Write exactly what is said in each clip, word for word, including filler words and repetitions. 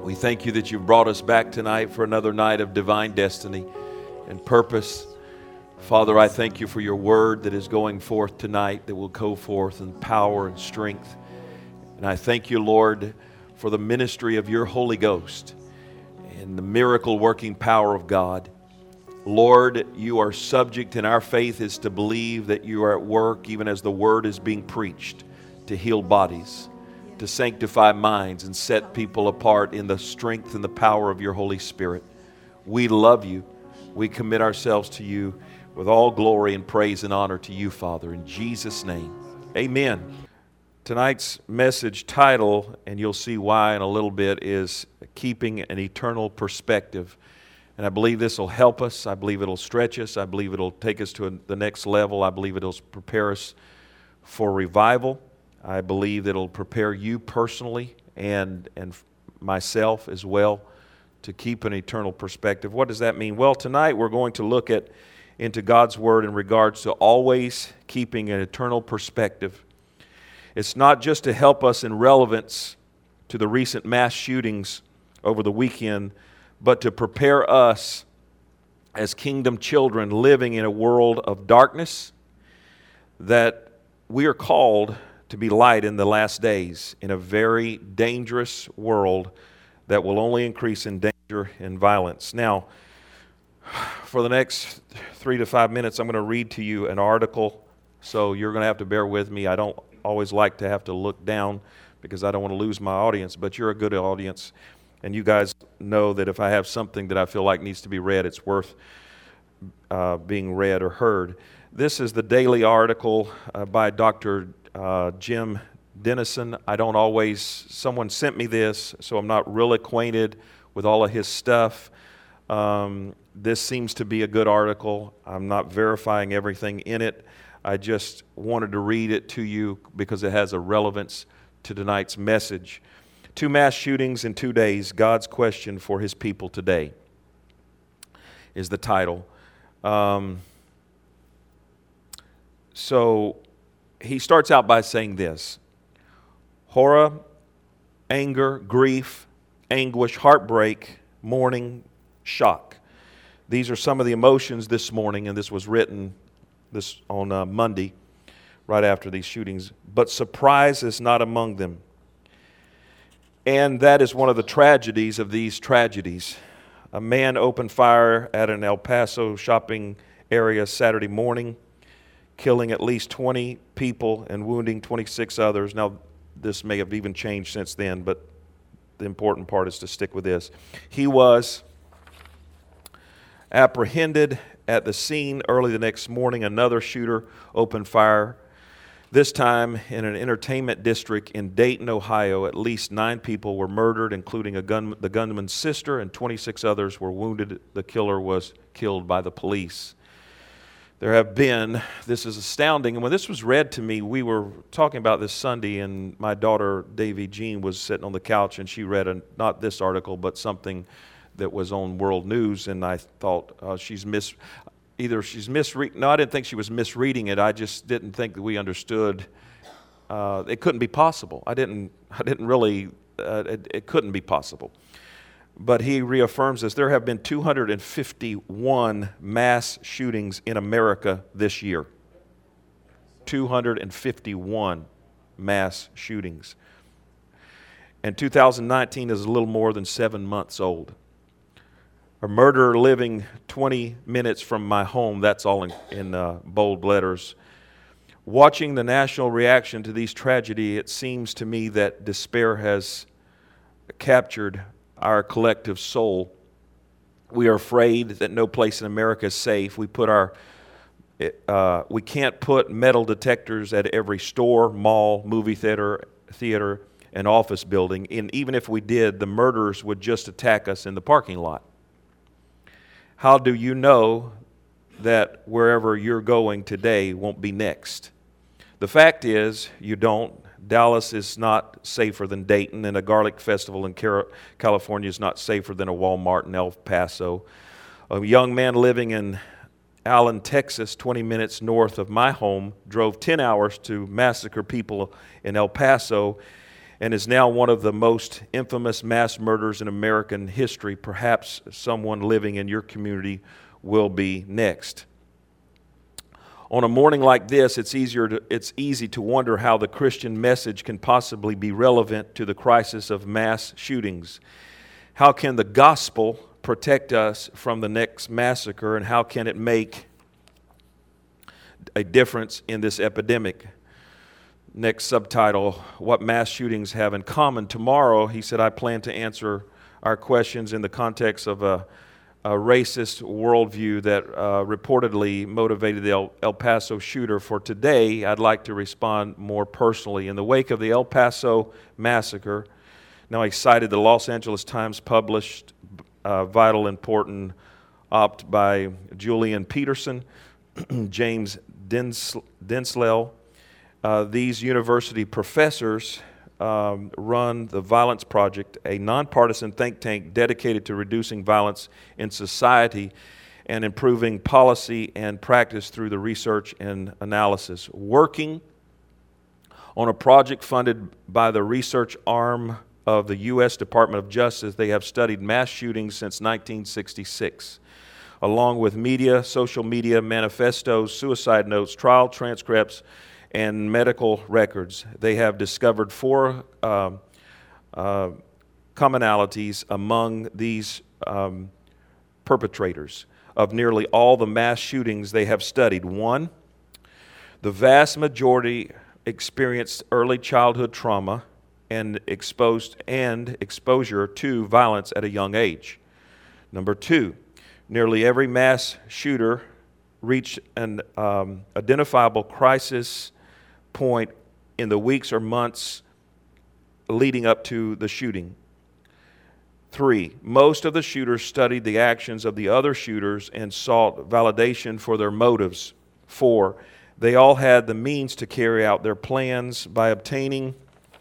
We thank you that you've brought us back tonight for another night of divine destiny and purpose. Father, I thank you for your word that is going forth tonight, that will go forth in power and strength. And I thank you, Lord, for the ministry of your Holy Ghost and the miracle working power of God. Lord, you are subject, and our faith is to believe that you are at work even as the word is being preached, to heal bodies, to sanctify minds and set people apart in the strength and the power of your Holy Spirit. We love you. We commit ourselves to you with all glory and praise and honor to you, Father, in Jesus' name. Amen. Tonight's message title, and you'll see why in a little bit, is Keeping an Eternal Perspective. And I believe this will help us. I believe it'll stretch us. I believe it'll take us to a, the next level. I believe it'll prepare us for revival. I believe it'll prepare you personally and, and myself as well to keep an eternal perspective. What does that mean? Well, tonight we're going to look at into God's Word in regards to always keeping an eternal perspective. It's not just to help us in relevance to the recent mass shootings over the weekend, but to prepare us as kingdom children living in a world of darkness, that we are called to be light in the last days in a very dangerous world that will only increase in danger and violence. Now, for the next three to five minutes, I'm going to read to you an article, so you're going to have to bear with me. I don't always like to have to look down because I don't want to lose my audience, but you're a good audience. And you guys know that if I have something that I feel like needs to be read, it's worth uh, being read or heard. This is the daily article uh, by Doctor uh, Jim Denison. I don't always, someone sent me this, so I'm not real acquainted with all of his stuff. Um, this seems to be a good article. I'm not verifying everything in it. I just wanted to read it to you because it has a relevance to tonight's message. Two mass shootings in two days, God's question for his people today is the title. Um, so he starts out by saying this: horror, anger, grief, anguish, heartbreak, mourning, shock. These are some of the emotions this morning, and this was written this on uh, Monday, right after these shootings. But surprise is not among them. And that is one of the tragedies of these tragedies. A man opened fire at an El Paso shopping area Saturday morning, killing at least twenty people and wounding twenty-six others. Now, this may have even changed since then, but the important part is to stick with this. He was apprehended at the scene early the next morning. Another shooter opened fire, this time in an entertainment district in Dayton, Ohio. At least nine people were murdered, including a gun, the gunman's sister, and twenty-six others were wounded. The killer was killed by the police. There have been, this is astounding, and when this was read to me, we were talking about this Sunday, and my daughter, Davy Jean, was sitting on the couch, and she read, a, not this article, but something that was on World News, and I thought uh, she's mis... Either she's misreading, no, I didn't think she was misreading it. I just didn't think that we understood. Uh, it couldn't be possible. I didn't, I didn't really, uh, it, it couldn't be possible. But he reaffirms this. There have been two hundred fifty-one mass shootings in America this year. two hundred fifty-one mass shootings. And two thousand nineteen is a little more than seven months old. A murderer living twenty minutes from my home, that's all in, in uh, bold letters. Watching the national reaction to these tragedies, it seems to me that despair has captured our collective soul. We are afraid that no place in America is safe. We put our, uh, we can't put metal detectors at every store, mall, movie theater, theater, and office building. And even if we did, the murderers would just attack us in the parking lot. How do you know that wherever you're going today won't be next? The fact is, you don't. Dallas is not safer than Dayton, and a garlic festival in California is not safer than a Walmart in El Paso. A young man living in Allen, Texas, twenty minutes north of my home, drove ten hours to massacre people in El Paso. and is now one of the most infamous mass murders in American history. Perhaps someone living in your community will be next. On a morning like this, it's easier to, it's easy to wonder how the Christian message can possibly be relevant to the crisis of mass shootings. How can the gospel protect us from the next massacre, and how can it make a difference in this epidemic? Next subtitle, What Mass Shootings Have in Common. Tomorrow, he said, I plan to answer our questions in the context of a, a racist worldview that uh, reportedly motivated the El, El Paso shooter. For today, I'd like to respond more personally. In the wake of the El Paso massacre, now he cited the Los Angeles Times published uh, vital, important op by Julian Peterson, James Dins, Dinslell. Uh, these university professors um, run the Violence Project, a nonpartisan think tank dedicated to reducing violence in society and improving policy and practice through the research and analysis. Working on a project funded by the research arm of the U S Department of Justice, they have studied mass shootings since nineteen sixty-six. Along with media, social media, manifestos, suicide notes, trial transcripts, and medical records, they have discovered four uh, uh, commonalities among these um, perpetrators of nearly all the mass shootings they have studied. One, the vast majority experienced early childhood trauma and exposed and exposure to violence at a young age. Number two, nearly every mass shooter reached an um, identifiable crisis point in the weeks or months leading up to the shooting. Three, most of the shooters studied the actions of the other shooters and sought validation for their motives. Four, they all had the means to carry out their plans by obtaining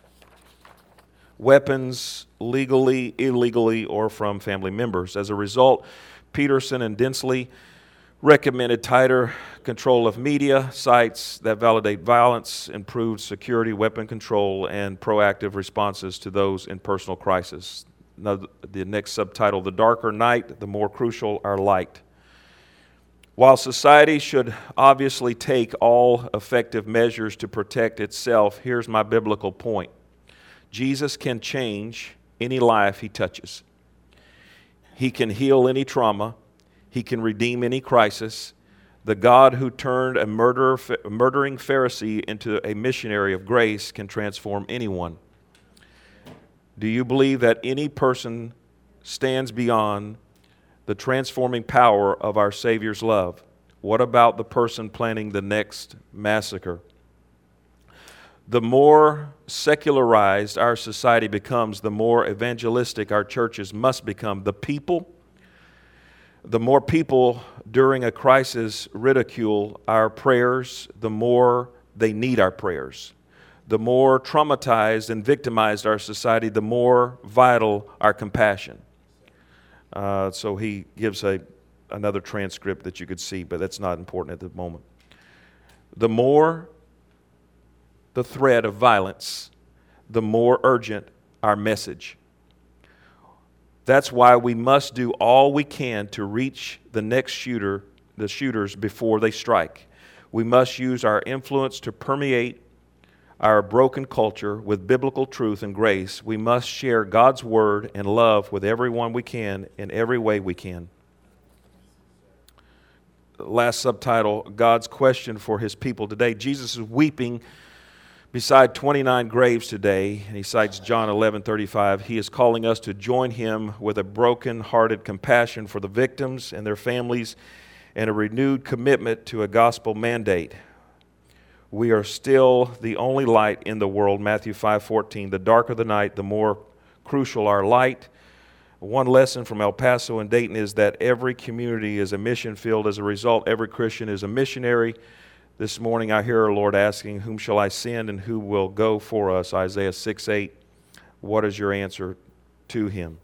weapons legally, illegally, or from family members. As a result, Peterson and Dinsley recommended tighter control of media, sites that validate violence, improved security, weapon control, and proactive responses to those in personal crisis. Now, the next subtitle, The Darker Night, the More Crucial Our Light. While society should obviously take all effective measures to protect itself, here's my biblical point. Jesus can change any life he touches. He can heal any trauma. He can redeem any crisis. The God who turned a murderer, murdering Pharisee into a missionary of grace can transform anyone. Do you believe that any person stands beyond the transforming power of our Savior's love? What about the person planning the next massacre? The more secularized our society becomes, the more evangelistic our churches must become. The people The more people during a crisis ridicule our prayers, the more they need our prayers. The more traumatized and victimized our society, the more vital our compassion. Uh, so he gives a another transcript that you could see, but that's not important at the moment. The more the threat of violence, the more urgent our message. That's why we must do all we can to reach the next shooter, the shooters, before they strike. We must use our influence to permeate our broken culture with biblical truth and grace. We must share God's word and love with everyone we can in every way we can. Last subtitle, God's question for his people today. Jesus is weeping beside twenty-nine graves today, and he cites John eleven thirty-five. He is calling us to join him with a broken-hearted compassion for the victims and their families and a renewed commitment to a gospel mandate. We are still the only light in the world, Matthew five fourteen. The darker the night, the more crucial our light. One lesson from El Paso and Dayton is that every community is a mission field. As a result, every Christian is a missionary. This morning I hear our Lord asking, whom shall I send and who will go for us? Isaiah six eight. What is your answer to him?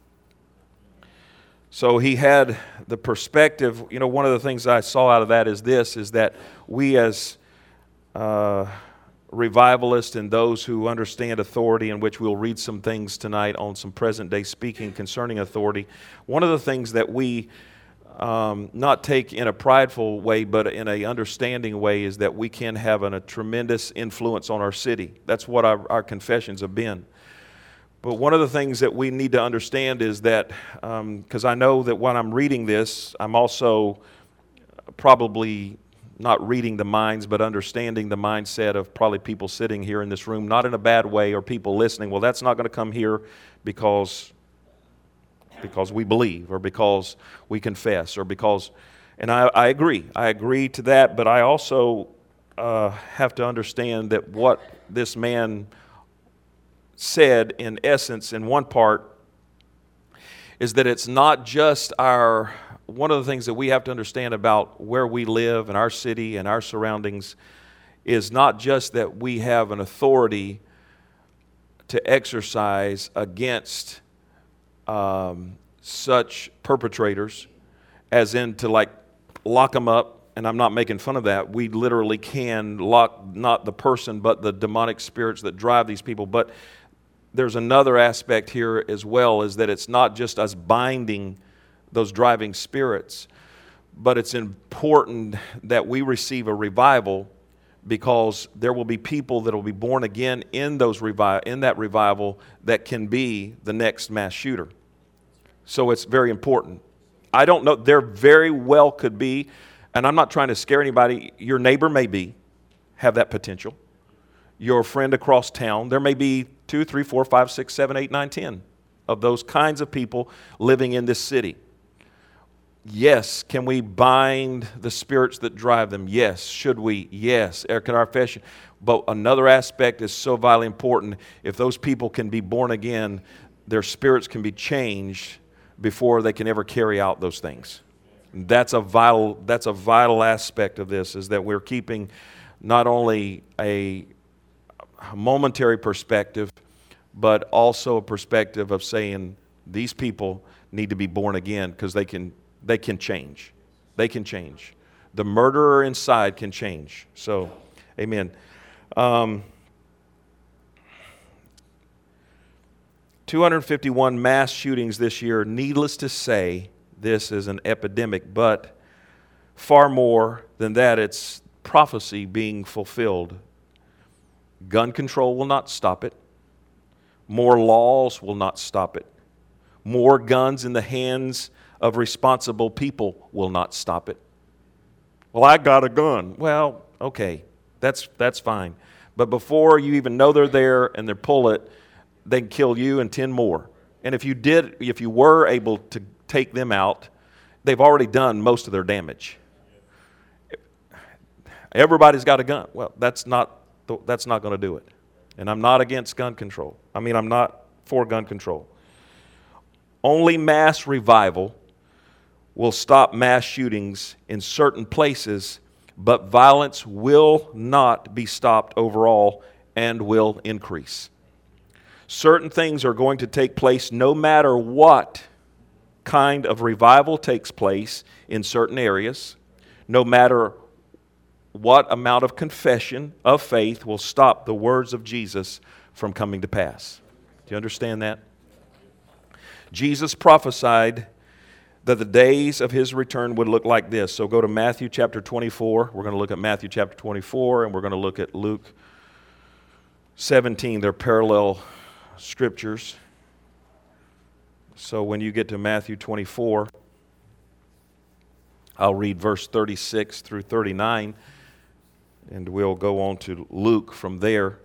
So he had the perspective. You know, one of the things I saw out of that is this, is that we as uh, revivalists and those who understand authority, in which we'll read some things tonight on some present-day speaking concerning authority. One of the things that we um, not take in a prideful way, but in a understanding way, is that we can have an, a tremendous influence on our city. That's what our, our confessions have been. But one of the things that we need to understand is that, because um, I know that when I'm reading this, I'm also probably not reading the minds, but understanding the mindset of probably people sitting here in this room, not in a bad way, or people listening. Well, that's not going to come here because, because we believe, or because we confess, or because, and I, I agree. I agree to that, but I also uh, have to understand that what this man said, in essence, in one part, is that it's not just our, one of the things that we have to understand about where we live and our city and our surroundings is not just that we have an authority to exercise against um, such perpetrators, as in to like lock them up, and I'm not making fun of that. We literally can lock not the person but the demonic spirits that drive these people. But there's another aspect here as well, is that it's not just us binding those driving spirits, but it's important that we receive a revival, because there will be people that will be born again in those revi- in that revival that can be the next mass shooter. So it's very important. I don't know, there very well could be, and I'm not trying to scare anybody, your neighbor may be, have that potential. Your friend across town, there may be two, three, four, five, six, seven, eight, nine, ten of those kinds of people living in this city. Yes. Can we bind the spirits that drive them? Yes. Should we? Yes. Can our confession? But another aspect is so vitally important. If those people can be born again, their spirits can be changed before they can ever carry out those things. That's a vital, that's a vital aspect of this, is that we're keeping not only a momentary perspective, but also a perspective of saying these people need to be born again, because they can they can change. They can change. The murderer inside can change. So, amen. Um, two hundred fifty-one mass shootings this year. Needless to say, this is an epidemic, but far more than that, it's prophecy being fulfilled. Gun control will not stop it. More laws will not stop it. More guns in the hands of responsible people will not stop it. Well, I got a gun. Well, okay, that's that's fine. But before you even know they're there and they pull it, they can kill you and ten more. And if you did, if you were able to take them out, they've already done most of their damage. Everybody's got a gun. Well, that's not that's not going to do it. And I'm not against gun control. I mean, I'm not for gun control. Only mass revival will stop mass shootings in certain places, but violence will not be stopped overall and will increase. Certain things are going to take place no matter what kind of revival takes place in certain areas, no matter what amount of confession of faith will stop the words of Jesus from coming to pass. Do you understand that? Jesus prophesied that the days of his return would look like this. So go to Matthew chapter twenty-four. We're going to look at Matthew chapter twenty-four, and we're going to look at Luke seventeen. They're parallel scriptures. So when you get to Matthew twenty-four, I'll read verse thirty-six through thirty-nine, and we'll go on to Luke from there.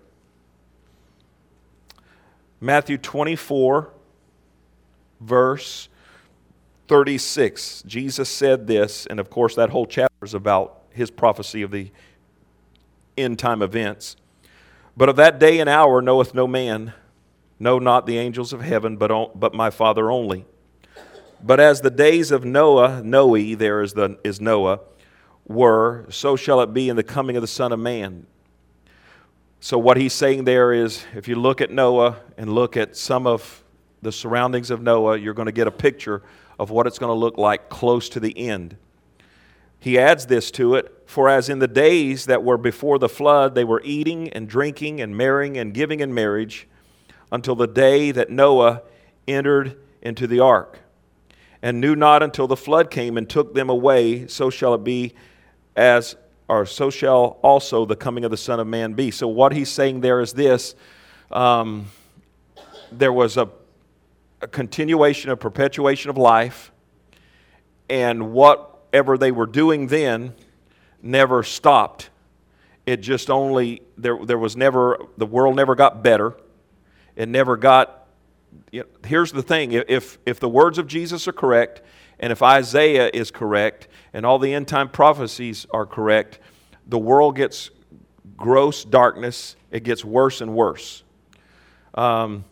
Matthew twenty-four, verse thirty-six. Jesus said this, and of course that whole chapter is about his prophecy of the end time events. But of that day and hour knoweth no man, no, not the angels of heaven, but on, but my Father only. But as the days of Noah, Noe, there is the is Noah, were, so shall it be in the coming of the Son of Man. So what he's saying there is, if you look at Noah and look at some of the surroundings of Noah, you're going to get a picture of what it's going to look like close to the end. he adds this to it, for as in the days that were before the flood, they were eating and drinking and marrying and giving in marriage until the day that Noah entered into the ark, and knew not until the flood came and took them away, so shall it be as, or so shall also the coming of the Son of Man be. So what he's saying there is this, um, there was a, a continuation, a perpetuation of life, and whatever they were doing then never stopped. It just only, there, there was never, the world never got better. It never got, you know, here's the thing, if, if the words of Jesus are correct, and if Isaiah is correct, and all the end time prophecies are correct, the world gets gross darkness, it gets worse and worse. Um,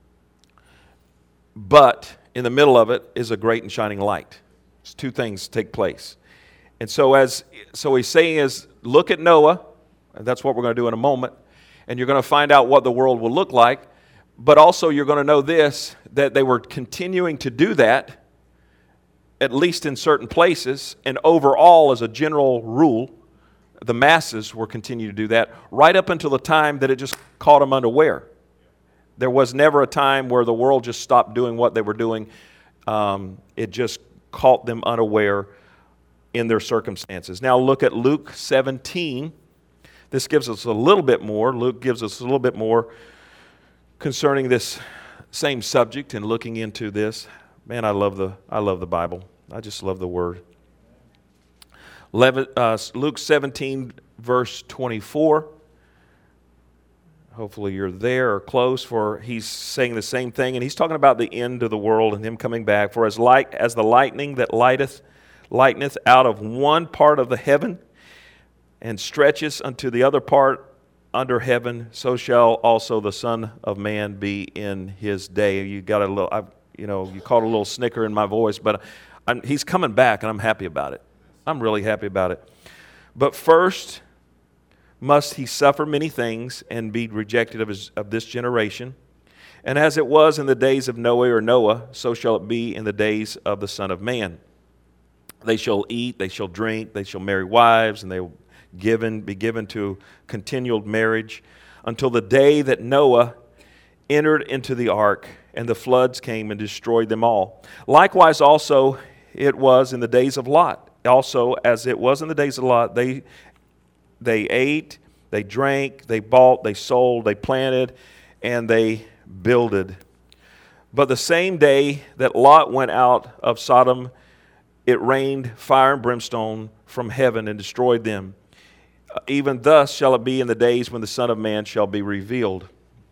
but in the middle of it is a great and shining light. It's two things take place. And so as so he's saying is, look at Noah, and that's what we're going to do in a moment, and you're going to find out what the world will look like, but also you're going to know this, that they were continuing to do that, at least in certain places, and overall as a general rule, the masses were continuing to do that, right up until the time that it just caught them unaware. There was never a time where the world just stopped doing what they were doing. Um, it just caught them unaware in their circumstances. Now look at Luke seventeen. This gives us a little bit more. Luke gives us a little bit more concerning this same subject and looking into this. Man, I love the I love the Bible. I just love the Word. Luke seventeen, verse twenty-four. Hopefully you're there or close, for he's saying the same thing, and he's talking about the end of the world and him coming back. For as light as the lightning that lighteth lighteneth out of one part of the heaven and stretches unto the other part under heaven, so shall also the Son of Man be in his day. You got a little, I, you know, you caught a little snicker in my voice, but I'm, he's coming back, and I'm happy about it. I'm really happy about it. But first must he suffer many things and be rejected of, his, of this generation. And as it was in the days of Noah or Noah, so shall it be in the days of the Son of Man. They shall eat, they shall drink, they shall marry wives, and they will given, be given to continual marriage until the day that Noah entered into the ark, and the floods came and destroyed them all. Likewise also it was in the days of Lot. Also, as it was in the days of Lot, they they ate, they drank, they bought, they sold, they planted, and they builded. But the same day that Lot went out of Sodom, it rained fire and brimstone from heaven and destroyed them. Even thus shall it be in the days when the Son of Man shall be revealed.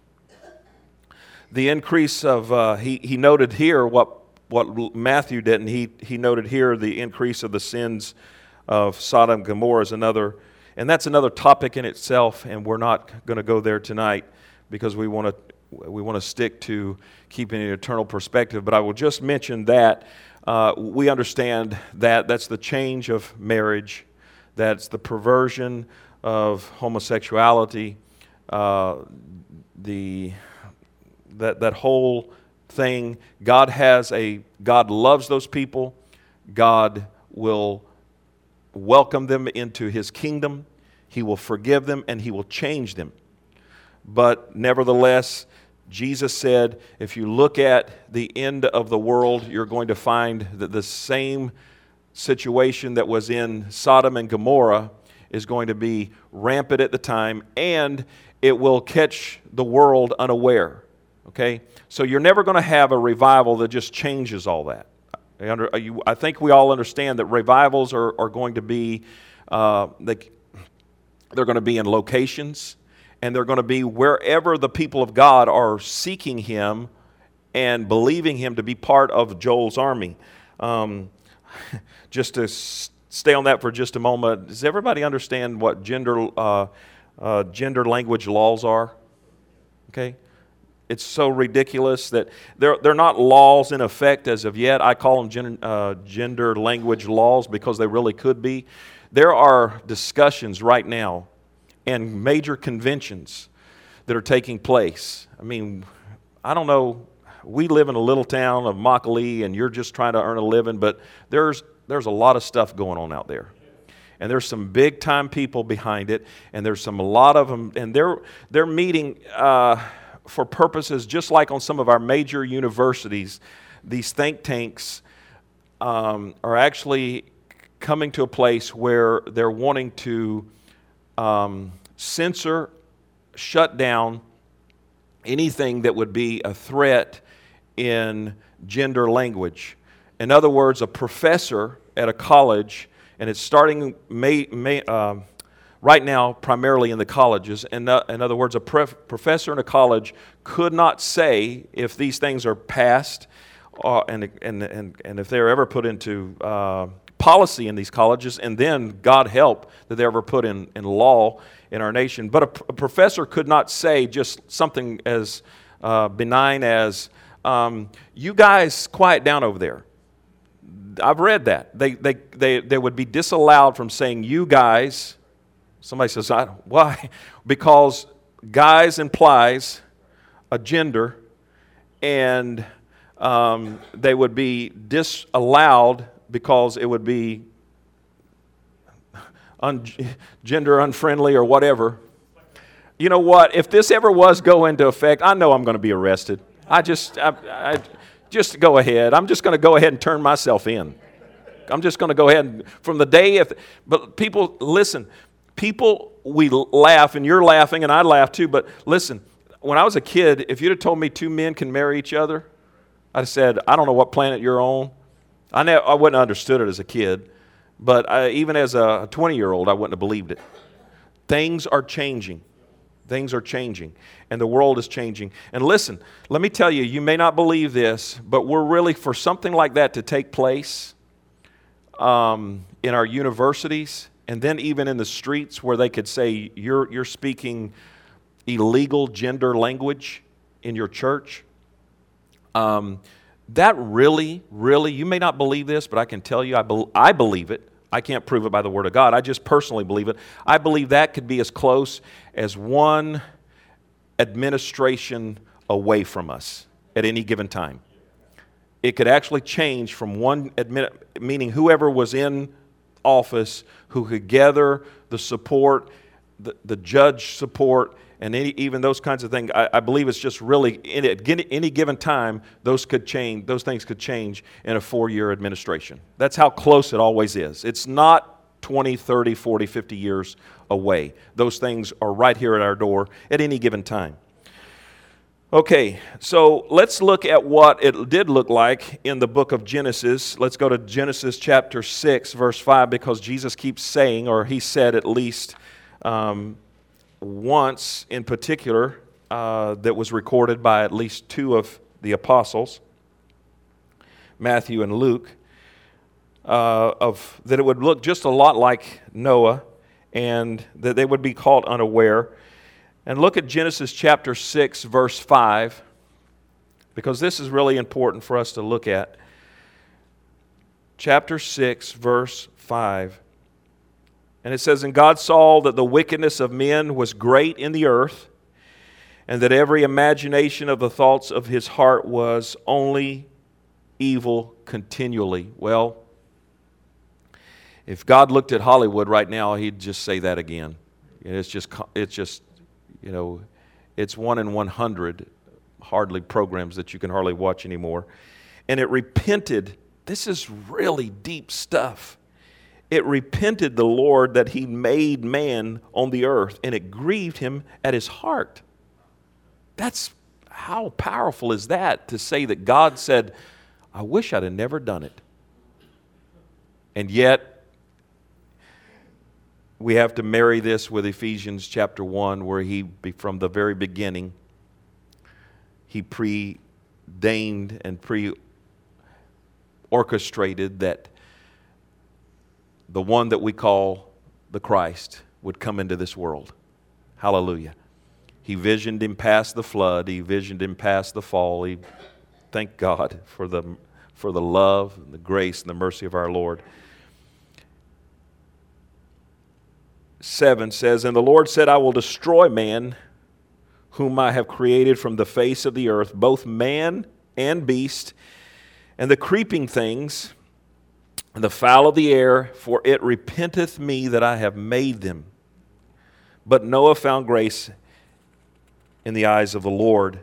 The increase of, uh, he, he noted here what, what Matthew didn't. He, he noted here the increase of the sins of Sodom and Gomorrah is another, and that's another topic in itself, and we're not going to go there tonight because we want to we want to stick to keeping an eternal perspective. But I will just mention that uh, we understand that that's the change of marriage, that's the perversion of homosexuality, uh, the that that whole thing. God has a God loves those people. God will welcome them into His kingdom. He will forgive them and He will change them. But nevertheless, Jesus said, if you look at the end of the world, you're going to find that the same situation that was in Sodom and Gomorrah is going to be rampant at the time, and it will catch the world unaware. Okay? So you're never going to have a revival that just changes all that. I think we all understand that revivals are, are going to be, uh, they, they're going to be in locations, and they're going to be wherever the people of God are seeking Him and believing Him to be part of Joel's army. Um, just to s- stay on that for just a moment, does everybody understand what gender uh, uh, gender language laws are? Okay. It's so ridiculous that they're, they're not laws in effect as of yet. I call them gen, uh, gender language laws because they really could be. There are discussions right now and major conventions that are taking place. I mean, I don't know. We live in a little town of Immokalee, and you're just trying to earn a living, but there's there's a lot of stuff going on out there. And there's some big time people behind it, and there's some a lot of them, and they're they're meeting uh, for purposes just like on some of our major universities. These think tanks um, are actually coming to a place where they're wanting to um, censor, shut down anything that would be a threat in gender language. In other words, a professor at a college, and it's starting may, may, uh, right now primarily in the colleges. In, uh, in other words, a pref- professor in a college could not say if these things are passed uh, and, and, and, and if they're ever put into uh, policy in these colleges, and then, God help, that they're ever put in, in law in our nation. But a, a professor could not say just something as uh, benign as, um, you guys quiet down over there. I've read that. They, they, they, they would be disallowed from saying you guys. Somebody says, I, why? Because guys implies a gender, and um, they would be disallowed because it would be un- gender unfriendly or whatever. You know what? If this ever was go into effect, I know I'm going to be arrested. I just, I, I, just go ahead. I'm just going to go ahead and turn myself in. I'm just going to go ahead and, from the day, if, but people, listen, people, we laugh, and you're laughing, and I laugh too, but listen, when I was a kid, if you'd have told me two men can marry each other, I'd have said, I don't know what planet you're on. I never, I wouldn't have understood it as a kid, but I, even as a twenty-year-old, I wouldn't have believed it. Things are changing. Things are changing, and the world is changing. And listen, let me tell you, you may not believe this, but we're really, for something like that to take place um, in our universities, and then even in the streets where they could say, you're, you're speaking illegal gender language in your church, um, that really, really, you may not believe this, but I can tell you, I, be, I believe it. I can't prove it by the Word of God. I just personally believe it. I believe that could be as close as one administration away from us at any given time. It could actually change from one, admin, meaning whoever was in office who could gather the support, the, the judge support, and any, even those kinds of things. I, I believe it's just really, in at any given time, those could change. Those things could change in a four-year administration. That's how close it always is. It's not twenty, thirty, forty, fifty years away. Those things are right here at our door at any given time. Okay, so let's look at what it did look like in the book of Genesis. Let's go to Genesis chapter six, verse five, because Jesus keeps saying, or he said at least um, once in particular, uh, that was recorded by at least two of the apostles, Matthew and Luke, uh, of that it would look just a lot like Noah, and that they would be caught unaware. And look at Genesis chapter six, verse five, because this is really important for us to look at. Chapter six, verse five. And it says, And God saw that the wickedness of men was great in the earth, and that every imagination of the thoughts of his heart was only evil continually. Well, if God looked at Hollywood right now, he'd just say that again. It's just, it's just, you know, it's one in one hundred, hardly programs that you can hardly watch anymore. And it repented. This is really deep stuff. It repented the Lord that he made man on the earth, and it grieved him at his heart. That's, how powerful is that, to say that God said, I wish I'd have never done it. And yet, we have to marry this with Ephesians chapter one, where he, from the very beginning, he preordained and pre-orchestrated that the one that we call the Christ would come into this world. Hallelujah. He visioned him past the flood. He visioned him past the fall. He, thank God for the, for the love and the grace and the mercy of our Lord. seven says, And the Lord said, I will destroy man whom I have created from the face of the earth, both man and beast, and the creeping things, and the fowl of the air, for it repenteth me that I have made them. But Noah found grace in the eyes of the Lord.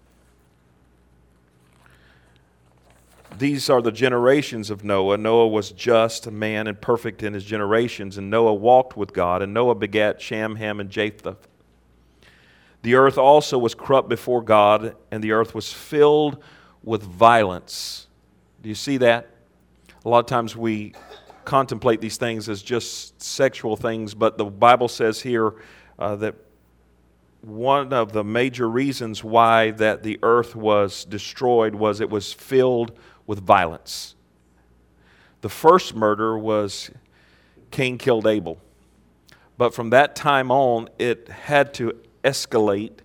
These are the generations of Noah. Noah was just, a man, and perfect in his generations. And Noah walked with God. And Noah begat Shem, Ham, and Japheth. The earth also was corrupt before God, and the earth was filled with violence. Do you see that? A lot of times we contemplate these things as just sexual things, but the Bible says here uh, that one of the major reasons why that the earth was destroyed was it was filled with violence. The first murder was Cain killed Abel. But from that time on, it had to escalate.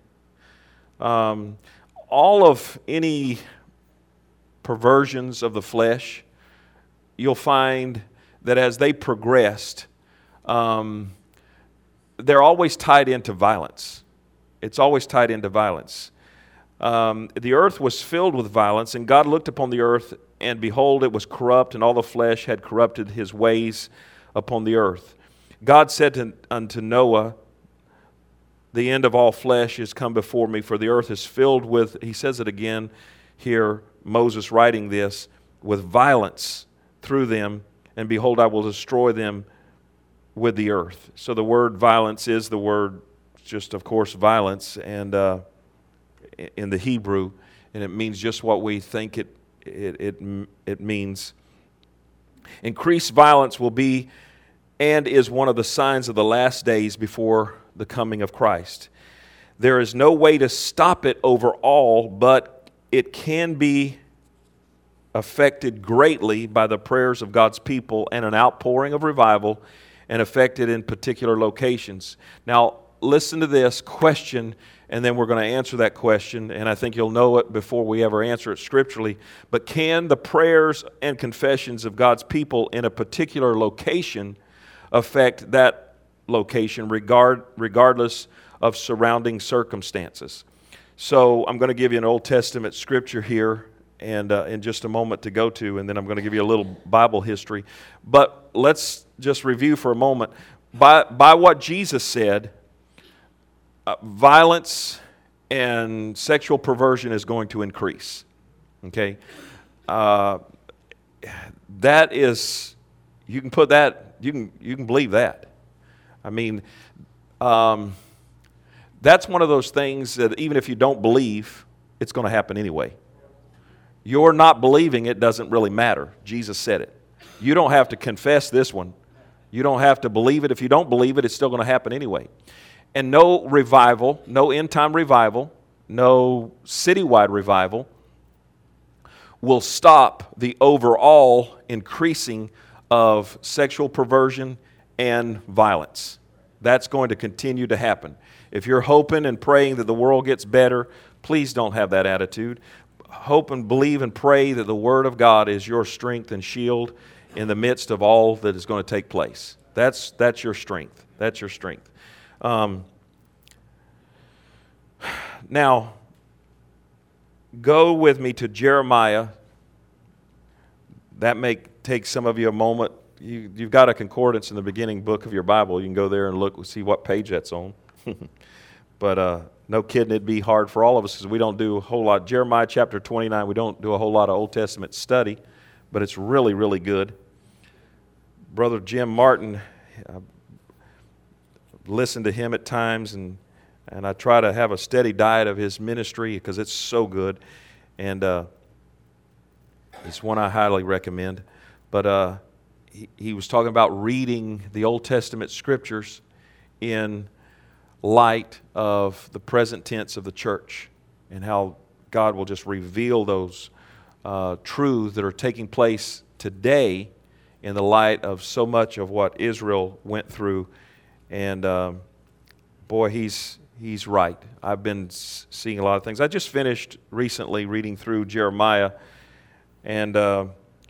Um, all of any perversions of the flesh, you'll find that as they progressed, um, they're always tied into violence. It's always tied into violence. Um, the earth was filled with violence, and God looked upon the earth, and behold, it was corrupt, and all the flesh had corrupted his ways upon the earth. God said to, unto Noah, the end of all flesh is come before me, for the earth is filled with, he says it again here, Moses writing this, with violence through them, and behold, I will destroy them with the earth. So the word violence is the word, just of course, violence, and uh, in the Hebrew, and it means just what we think it it it, it means. Increased violence will be and is one of the signs of the last days before the coming of Christ. There is no way to stop it overall, but it can be affected greatly by the prayers of God's people and an outpouring of revival, and affected in particular locations. Now, listen to this question, and then we're going to answer that question, and I think you'll know it before we ever answer it scripturally. But can the prayers and confessions of God's people in a particular location affect that location regard, regardless of surrounding circumstances? So I'm going to give you an Old Testament scripture here, and uh, in just a moment to go to, and then I'm going to give you a little Bible history. But let's just review for a moment. By, by what Jesus said, uh, violence and sexual perversion is going to increase. Okay? Uh, that is, you can put that, you can, you can believe that. I mean, um, that's one of those things that even if you don't believe, it's going to happen anyway. Your not believing it doesn't really matter. Jesus said it. You don't have to confess this one. You don't have to believe it. If you don't believe it, it's still going to happen anyway. And no revival, no end-time revival, no citywide revival will stop the overall increasing of sexual perversion and violence. That's going to continue to happen. If you're hoping and praying that the world gets better, please don't have that attitude. Hope and believe and pray that the Word of God is your strength and shield in the midst of all that is going to take place. That's that's your strength. That's your strength. Um, now, go with me to Jeremiah. That may take some of you a moment. You, you've got a concordance in the beginning book of your Bible. You can go there and look, see what page that's on. But uh, no kidding, it'd be hard for all of us because we don't do a whole lot. Jeremiah chapter twenty-nine, we don't do a whole lot of Old Testament study, but it's really, really good. Brother Jim Martin, I listen to him at times, and, and I try to have a steady diet of his ministry because it's so good. And uh, it's one I highly recommend. But uh, he, he was talking about reading the Old Testament scriptures in light of the present tense of the church and how God will just reveal those uh, truths that are taking place today in the light of so much of what Israel went through. And um, boy, he's he's right. I've been seeing a lot of things. I just finished recently reading through Jeremiah, and uh,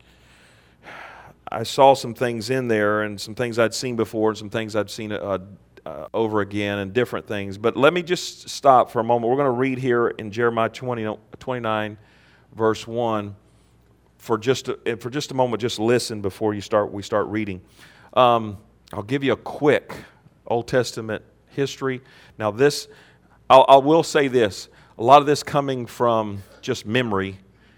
I saw some things in there, and some things I'd seen before, and some things I'd seen uh, uh, over again, and different things. But let me just stop for a moment. We're going to read here in Jeremiah twenty, twenty-nine, verse one. for just a, for just a moment, just listen before you start. We start reading. Um, I'll give you a quick Old Testament history. Now, this I'll, I will say this: a lot of this coming from just memory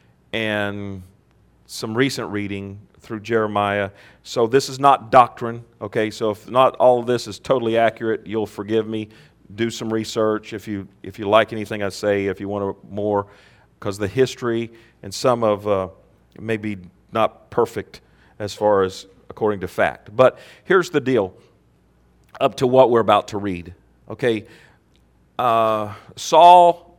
and some recent reading through Jeremiah. So this is not doctrine. Okay, so if not all of this is totally accurate, you'll forgive me. Do some research if you if you like anything I say. If you want to more, because the history and some of uh, maybe not perfect as far as according to fact. But here's the deal up to what we're about to read. Okay, uh, Saul,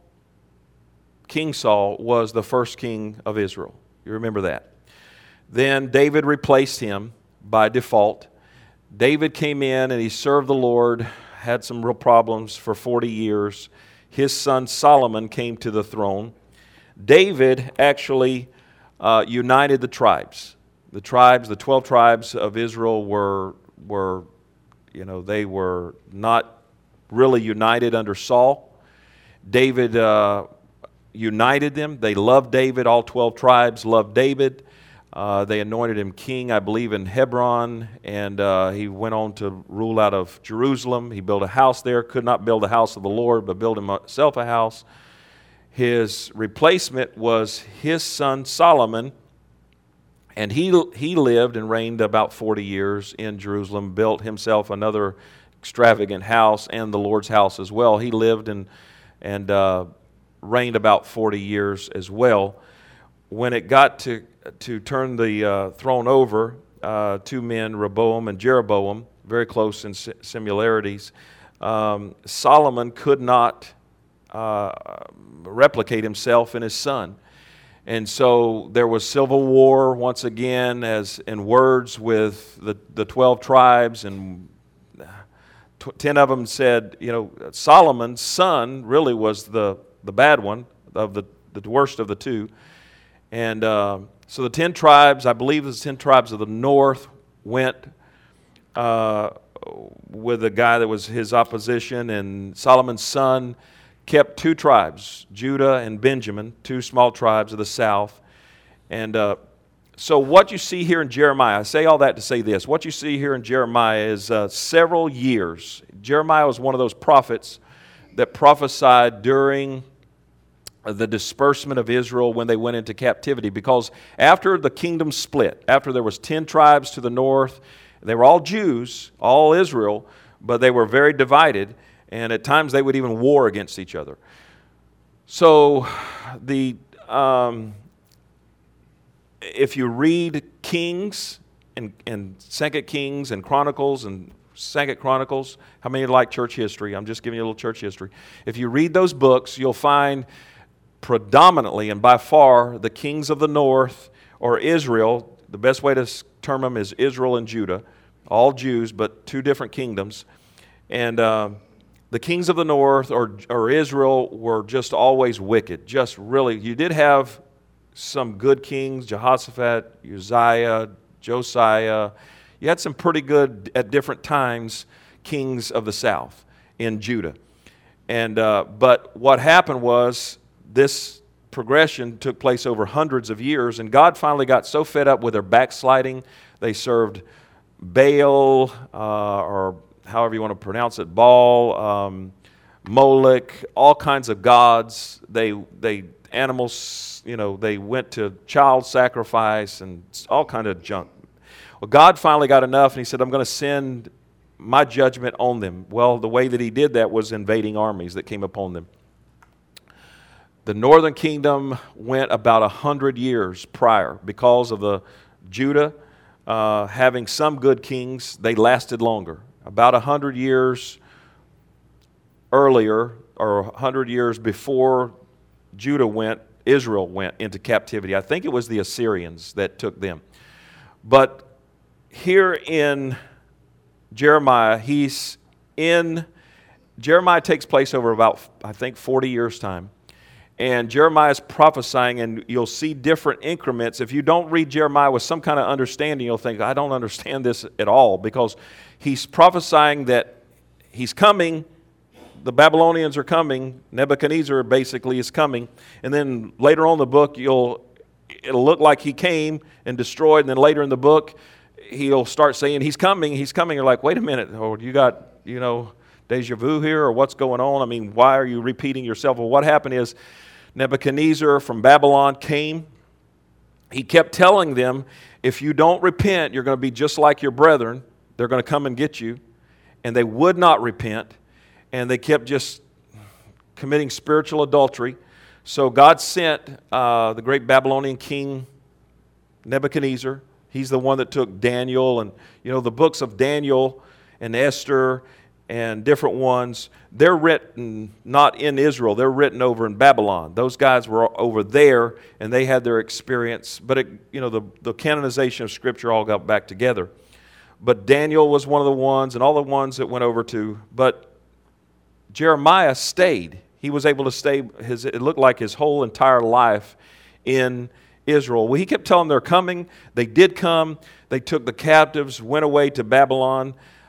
King Saul, was the first king of Israel. You remember that. Then David replaced him by default. David came in and he served the Lord, had some real problems for forty years. His son Solomon came to the throne. David actually uh, united the tribes. The tribes, the twelve tribes of Israel were, were, you know, they were not really united under Saul. David uh, united them. They loved David. All twelve tribes loved David. Uh, they anointed him king, I believe, in Hebron, and uh, he went on to rule out of Jerusalem. He built a house there. Could not build the house of the Lord, but built himself a house. His replacement was his son Solomon, and he he lived and reigned about forty years in Jerusalem, built himself another extravagant house and the Lord's house as well. He lived and, and uh, reigned about forty years as well. When it got to, to turn the uh, throne over, uh, two men, Rehoboam and Jeroboam, very close in similarities, um, Solomon could not uh, replicate himself and his son. And so there was civil war once again, as in words with the, the twelve tribes, and ten of them said, you know, Solomon's son really was the, the bad one, of the, the worst of the two. And uh, so the ten tribes, I believe the ten tribes of the north, went uh, with the guy that was his opposition, and Solomon's son kept two tribes, Judah and Benjamin, two small tribes of the south. And uh, so what you see here in Jeremiah, I say all that to say this, what you see here in Jeremiah is uh, several years. Jeremiah was one of those prophets that prophesied during the disbursement of Israel when they went into captivity, because after the kingdom split, after there was ten tribes to the north, they were all Jews, all Israel, but they were very divided, and at times they would even war against each other. So the um, if you read Kings and, and Second Kings and Chronicles and Second Chronicles, how many like church history? I'm just giving you a little church history. If you read those books, you'll find predominantly and by far the kings of the north, or Israel, the best way to term them is Israel and Judah, all Jews, but two different kingdoms. And uh, the kings of the north, or, or Israel, were just always wicked. Just really, you did have some good kings, Jehoshaphat, Uzziah, Josiah. You had some pretty good, at different times, kings of the south in Judah. And uh, but what happened was, this progression took place over hundreds of years, and God finally got so fed up with their backsliding. They served Baal, uh, or however you want to pronounce it, Baal, um, Molech, all kinds of gods. They, they animals, you know, they went to child sacrifice and all kind of junk. Well, God finally got enough, and He said, I'm going to send my judgment on them. Well, the way that He did that was invading armies that came upon them. The northern kingdom went about a hundred years prior because of the Judah uh, having some good kings. They lasted longer. About a hundred years earlier, or a hundred years before Judah went, Israel went into captivity. I think it was the Assyrians that took them. But here in Jeremiah, he's in. Jeremiah takes place over about, I think, forty years' time. And Jeremiah is prophesying, and you'll see different increments. If you don't read Jeremiah with some kind of understanding, you'll think, I don't understand this at all, because he's prophesying that he's coming, the Babylonians are coming, Nebuchadnezzar basically is coming, and then later on in the book, you'll it'll look like he came and destroyed, and then later in the book, he'll start saying, he's coming, he's coming. You're like, wait a minute, oh, you got, you know, deja vu here, or what's going on? I mean, why are you repeating yourself? Well, what happened is Nebuchadnezzar from Babylon came. He kept telling them, if you don't repent, you're going to be just like your brethren. They're going to come and get you. And they would not repent. And they kept just committing spiritual adultery. So God sent uh, the great Babylonian king Nebuchadnezzar. He's the one that took Daniel and, you know, the books of Daniel and Esther and different ones. They're written not in Israel. They're written over in Babylon. Those guys were over there, and they had their experience. But, it, you know, the, the canonization of Scripture all got back together. But Daniel was one of the ones, and all the ones that went over to. But Jeremiah stayed. He was able to stay, his, it looked like his whole entire life in Israel. Well, he kept telling them they're coming. They did come. They took the captives, went away to Babylon.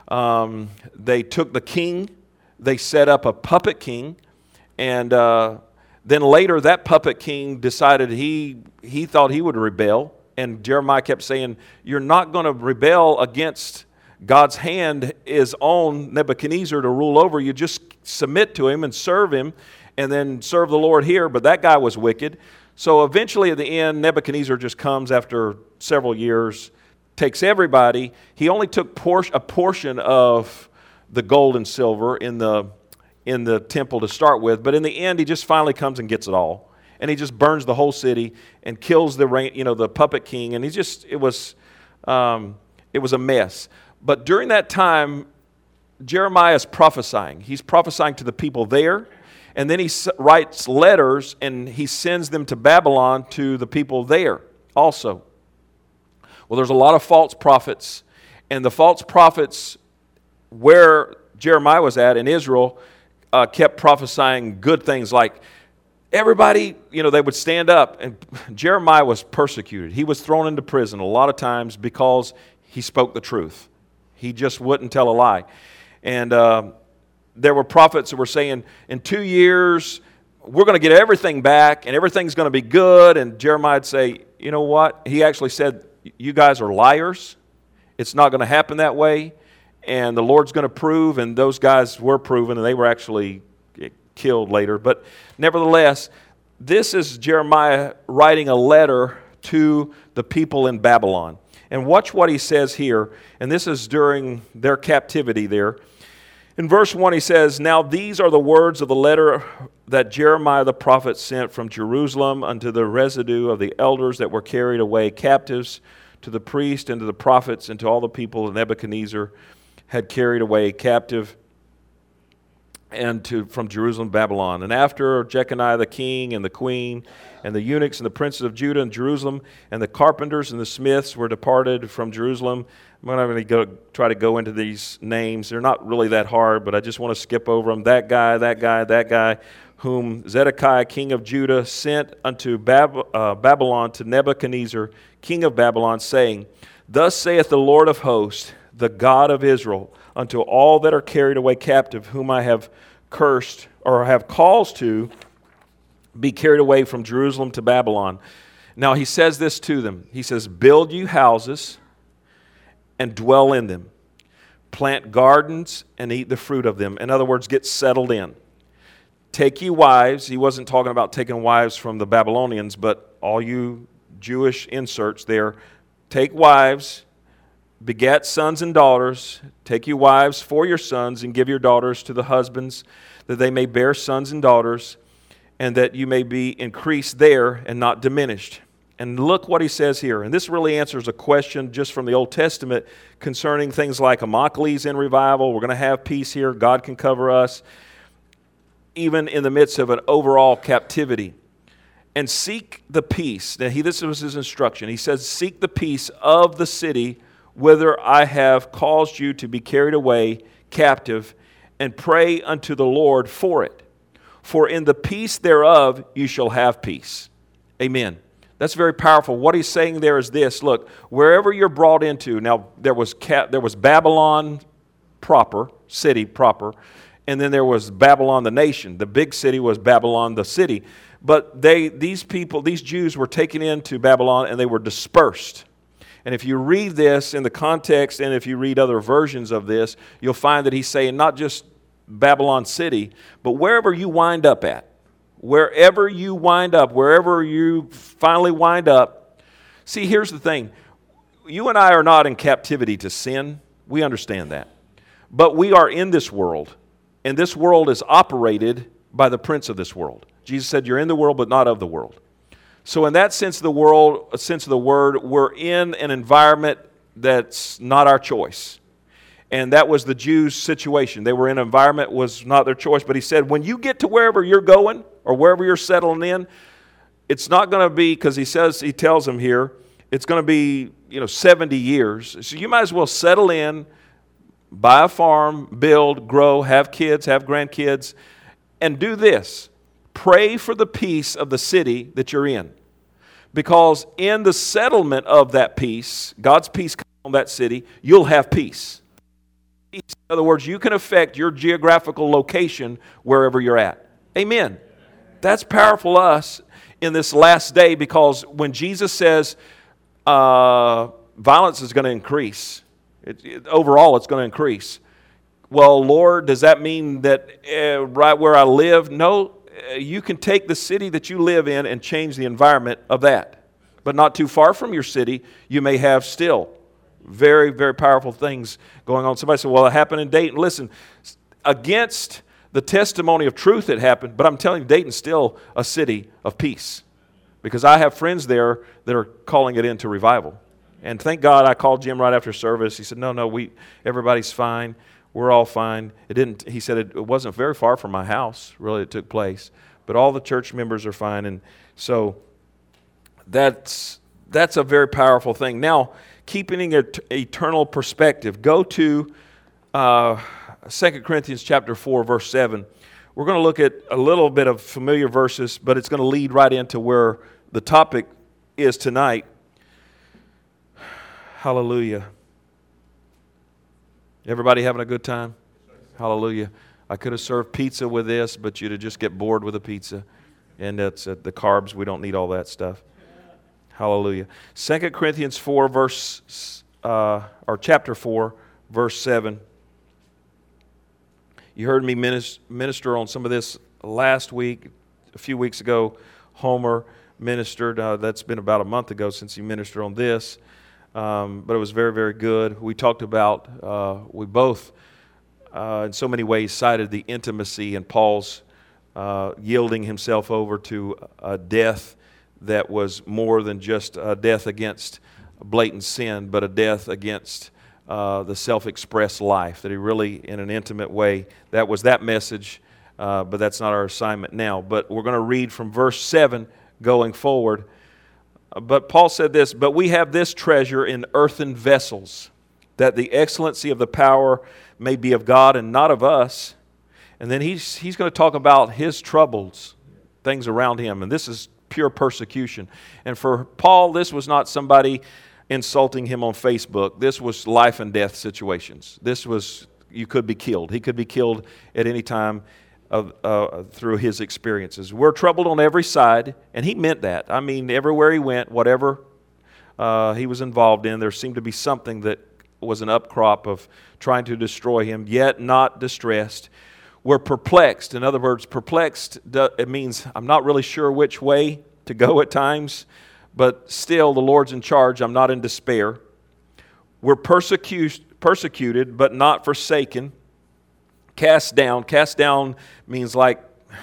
Um, they took the king. They set up a puppet king. And uh, then later that puppet king decided he he thought he would rebel. And Jeremiah kept saying, you're not going to rebel against God's hand is on Nebuchadnezzar to rule over you. Just submit to him and serve him and then serve the Lord here. But that guy was wicked. So eventually at the end, Nebuchadnezzar just comes after several years, takes everybody. He only took por- a portion of the gold and silver in the in the temple to start with. But in the end, he just finally comes and gets it all. And he just burns the whole city and kills the reign, you know, the puppet king. And he just, it was, um, it was a mess. But during that time, Jeremiah is prophesying. He's prophesying to the people there. And then he writes letters and he sends them to Babylon to the people there also. Well, there's a lot of false prophets. And the false prophets, where Jeremiah was at in Israel, uh, kept prophesying good things like, everybody, you know, they would stand up, and Jeremiah was persecuted. He was thrown into prison a lot of times because he spoke the truth. He just wouldn't tell a lie. And uh, there were prophets that were saying, in two years, we're going to get everything back, and everything's going to be good. And Jeremiah would say, you know what? He actually said, you guys are liars. It's not going to happen that way. And the Lord's going to prove, and those guys were proven, and they were actually killed later. But nevertheless, this is Jeremiah writing a letter to the people in Babylon. And watch what he says here. And this is during their captivity there. In verse one he says, now these are the words of the letter that Jeremiah the prophet sent from Jerusalem unto the residue of the elders that were carried away captives, to the priest and to the prophets and to all the people that Nebuchadnezzar had carried away captive, and to from Jerusalem, Babylon. And after Jeconiah the king and the queen and the eunuchs and the princes of Judah and Jerusalem and the carpenters and the smiths were departed from Jerusalem. I'm not going to go, try to go into these names. They're not really that hard, but I just want to skip over them. That guy, that guy, that guy, whom Zedekiah king of Judah sent unto Bab- uh, Babylon to Nebuchadnezzar king of Babylon, saying, thus saith the Lord of hosts, the God of Israel, unto all that are carried away captive, whom I have cursed, or have caused to be carried away from Jerusalem to Babylon. Now he says this to them. He says, build you houses and dwell in them. Plant gardens and eat the fruit of them. In other words, get settled in. Take you wives. He wasn't talking about taking wives from the Babylonians, but all you Jewish inserts there. Take wives, beget sons and daughters, take you wives for your sons, and give your daughters to the husbands, that they may bear sons and daughters, and that you may be increased there and not diminished. And look what he says here. And this really answers a question just from the Old Testament concerning things like Immokalee in revival. We're going to have peace here. God can cover us, even in the midst of an overall captivity. And seek the peace. Now, he, this was his instruction. He says, seek the peace of the city whither I have caused you to be carried away captive, and pray unto the Lord for it. For in the peace thereof you shall have peace. Amen. That's very powerful. What he's saying there is this. Look, wherever you're brought into, now there was there was Babylon proper, city proper, and then there was Babylon the nation. The big city was Babylon the city. But they, these people, these Jews were taken into Babylon and they were dispersed. And if you read this in the context, and if you read other versions of this, you'll find that he's saying not just Babylon City, but wherever you wind up at. Wherever you wind up, wherever you finally wind up. See, here's the thing. You and I are not in captivity to sin. We understand that. But we are in this world, and this world is operated by the prince of this world. Jesus said, you're in the world, but not of the world. So in that sense of the world, sense of the word, we're in an environment that's not our choice. And that was the Jews' situation. They were in an environment that was not their choice. But he said, when you get to wherever you're going or wherever you're settling in, it's not going to be, because he says, he tells them here, it's going to be, you know, seventy years. So you might as well settle in, buy a farm, build, grow, have kids, have grandkids, and do this. Pray for the peace of the city that you're in. Because in the settlement of that peace, God's peace comes on that city, you'll have peace. In other words, you can affect your geographical location wherever you're at. Amen. That's powerful to us in this last day, because when Jesus says uh, violence is going to increase, it, it, overall it's going to increase. Well, Lord, does that mean that uh, right where I live? No. You can take the city that you live in and change the environment of that. But not too far from your city, you may have still very, very powerful things going on. Somebody said, well, it happened in Dayton. Listen, against the testimony of truth it happened, but I'm telling you, Dayton's still a city of peace. Because I have friends there that are calling it into revival. And thank God I called Jim right after service. He said, no, no, we everybody's fine. We're all fine. It didn't. He said it, it wasn't very far from my house, really, it took place. But all the church members are fine. And so that's that's a very powerful thing. Now, keeping an eternal perspective, go to uh, Second Corinthians chapter four, verse seven. We're going to look at a little bit of familiar verses, but it's going to lead right into where the topic is tonight. Hallelujah. Everybody having a good time? Hallelujah. I could have served pizza with this, but you'd just get bored with a pizza. And that's uh, the carbs. We don't need all that stuff. Hallelujah. Second Corinthians four, verse, uh, or chapter four, verse seven. You heard me minister on some of this last week. A few weeks ago, Homer ministered. Uh, that's been about a month ago since he ministered on this. Um, but it was very, very good. We talked about, uh, we both, uh, in so many ways, cited the intimacy in Paul's uh, yielding himself over to a death that was more than just a death against blatant sin, but a death against uh, the self-expressed life, that he really, in an intimate way, that was that message, uh, but that's not our assignment now. But we're going to read from verse seven going forward. But Paul said this, but we have this treasure in earthen vessels, that the excellency of the power may be of God and not of us. And then he's he's going to talk about his troubles, things around him. And this is pure persecution. And for Paul, this was not somebody insulting him on Facebook. This was life and death situations. This was, you could be killed. He could be killed at any time Of, uh, through his experiences. We're troubled on every side, and he meant that. I mean, everywhere he went, whatever uh, he was involved in, there seemed to be something that was an upcrop of trying to destroy him, yet not distressed. We're perplexed. In other words, perplexed, it means I'm not really sure which way to go at times, but still the Lord's in charge. I'm not in despair. We're persecu- persecuted, but not forsaken. Cast down. Cast down means like,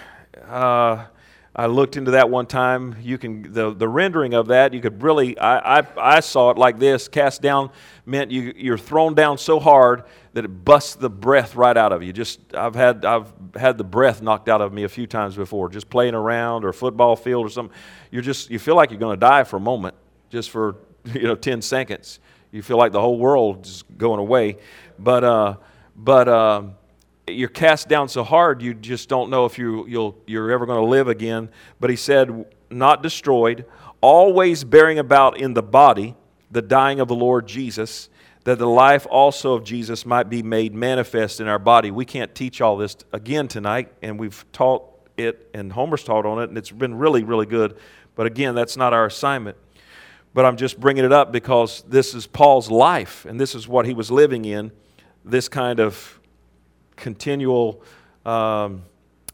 uh, I looked into that one time. You can the, the rendering of that, you could really, I, I I saw it like this. Cast down meant you, you're thrown down so hard that it busts the breath right out of you. Just I've had I've had the breath knocked out of me a few times before, just playing around or a football field or something. You're just you feel like you're going to die for a moment, just for you know ten seconds. You feel like the whole world is going away, but uh, but. Uh, You're cast down so hard you just don't know if you, you'll, you're ever going to live again. But he said, not destroyed, always bearing about in the body the dying of the Lord Jesus, that the life also of Jesus might be made manifest in our body. We can't teach all this again tonight, and we've taught it, and Homer's taught on it, and it's been really, really good. But again, that's not our assignment. But I'm just bringing it up because this is Paul's life, and this is what he was living in, this kind of continual um,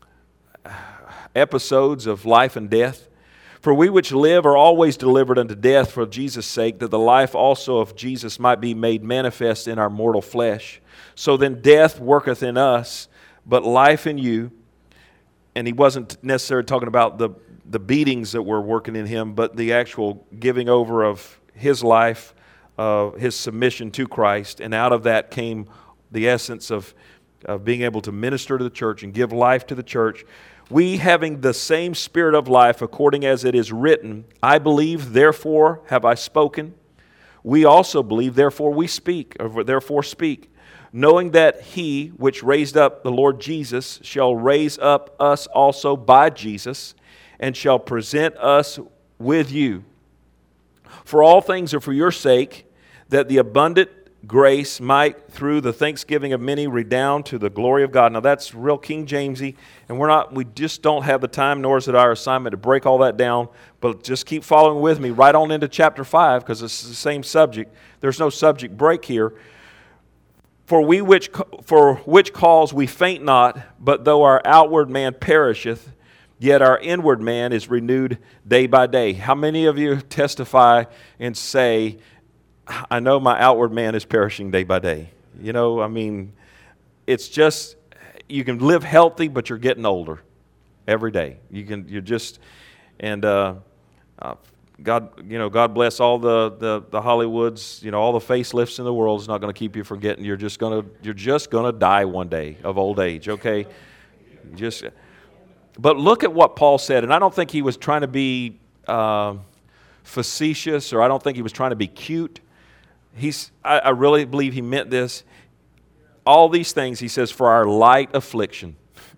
episodes of life and death. For we which live are always delivered unto death for Jesus' sake, that the life also of Jesus might be made manifest in our mortal flesh. So then death worketh in us, but life in you. And he wasn't necessarily talking about the, the beatings that were working in him, but the actual giving over of his life, uh, his submission to Christ. And out of that came the essence of, of being able to minister to the church and give life to the church. We, having the same spirit of life, according as it is written, I believe, therefore have I spoken. We also believe, therefore we speak, or therefore speak, knowing that he which raised up the Lord Jesus shall raise up us also by Jesus, and shall present us with you. For all things are for your sake, that the abundant grace might, through the thanksgiving of many, redound to the glory of God. Now that's real King Jamesy, and we're not, we just don't have the time, nor is it our assignment to break all that down, but just keep following with me right on into chapter five, because it's the same subject. There's no subject break here. For we which, for which cause we faint not, but though our outward man perisheth, yet our inward man is renewed day by day. How many of you testify and say, I know my outward man is perishing day by day? You know, I mean, it's just, you can live healthy, but you're getting older every day. You can, you're just, and uh, uh, God, you know, God bless all the, the the Hollywoods, you know, all the facelifts in the world is not going to keep you from getting. You're just going to, you're just going to die one day of old age. Okay, just. But look at what Paul said, and I don't think he was trying to be uh, facetious, or I don't think he was trying to be cute. He's, I, I really believe he meant this. All these things, he says, for our light affliction.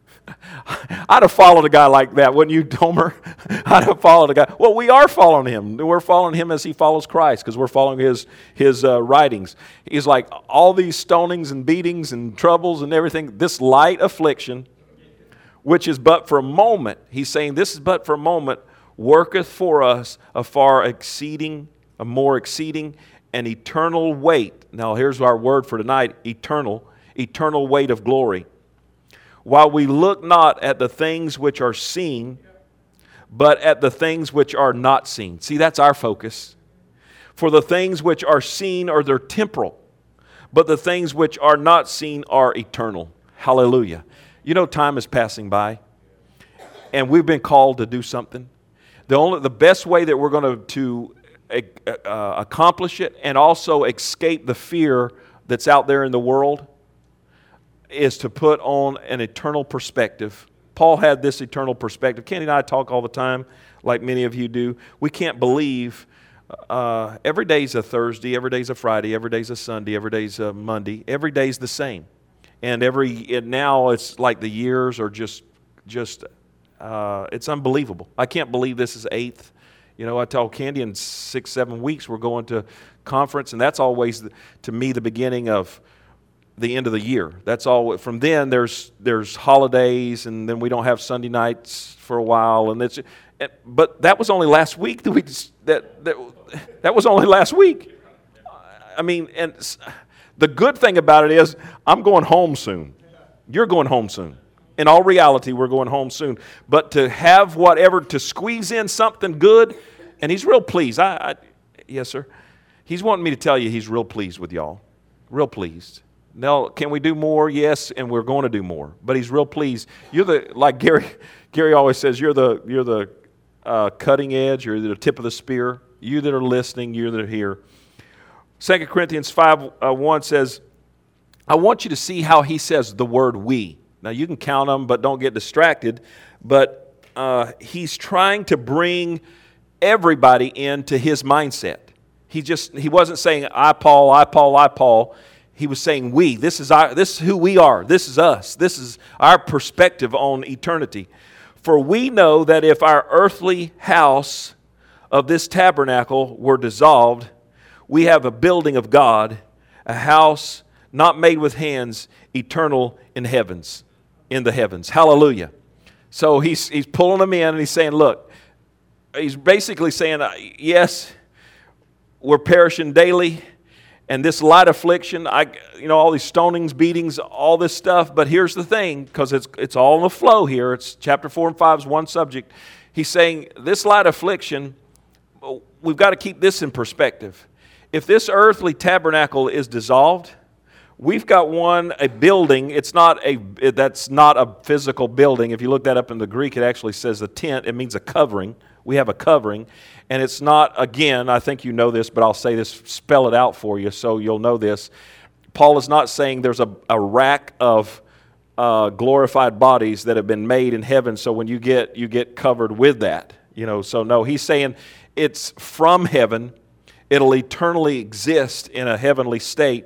I'd have followed a guy like that, wouldn't you, Homer? I'd have followed a guy. Well, we are following him. We're following him as he follows Christ, because we're following his his uh, writings. He's like, all these stonings and beatings and troubles and everything, this light affliction, which is but for a moment. He's saying this is but for a moment, worketh for us a far exceeding, a more exceeding, an eternal weight. Now here's our word for tonight, eternal, eternal weight of glory. While we look not at the things which are seen, but at the things which are not seen. See, that's our focus. For the things which are seen are they're temporal, but the things which are not seen are eternal. Hallelujah. You know, time is passing by, and we've been called to do something. The only, the best way that we're going to, to uh, accomplish it and also escape the fear that's out there in the world is to put on an eternal perspective. Paul had this eternal perspective. Candy and I talk all the time, like many of you do. We can't believe uh, every day's a Thursday, every day's a Friday, every day's a Sunday, every day's a Monday. Every day's the same. And every and now it's like the years are just, just uh, it's unbelievable. I can't believe this is eighth. You know, I tell Candy in six, seven weeks we're going to conference, and that's always, to me, the beginning of the end of the year. That's all. From then, there's there's holidays, and then we don't have Sunday nights for a while, and it's. But that was only last week that we that that that was only last week. I mean, and the good thing about it is I'm going home soon. You're going home soon. In all reality, we're going home soon. But to have whatever, to squeeze in something good, and he's real pleased. I, I yes, sir. He's wanting me to tell you he's real pleased with y'all. Real pleased. Now, can we do more? Yes, and we're going to do more. But he's real pleased. You're the, like Gary Gary always says, you're the you're the uh, cutting edge, you're the tip of the spear. You that are listening, you that are here. Second Corinthians five one says, I want you to see how he says the word we. Now, you can count them, but don't get distracted. But uh, he's trying to bring everybody into his mindset. He just he wasn't saying, I, Paul, I, Paul, I, Paul. He was saying we. This is our. This is who we are. This is us. This is our perspective on eternity. For we know that if our earthly house of this tabernacle were dissolved, we have a building of God, a house not made with hands, eternal in heavens, in the heavens. Hallelujah. So he's he's pulling them in and he's saying, look, he's basically saying, yes, we're perishing daily. And this light affliction, I, you know, all these stonings, beatings, all this stuff. But here's the thing, because it's it's all in the flow here. It's chapter four and five is one subject. He's saying this light affliction, we've got to keep this in perspective. If this earthly tabernacle is dissolved, we've got one, a building. It's not a, that's not a physical building. If you look that up in the Greek, it actually says a tent. It means a covering. We have a covering. And it's not, again, I think you know this, but I'll say this, spell it out for you so you'll know this. Paul is not saying there's a, a rack of uh, glorified bodies that have been made in heaven, so when you get you get covered with that. You know, so no, he's saying it's from heaven. It'll eternally exist in a heavenly state.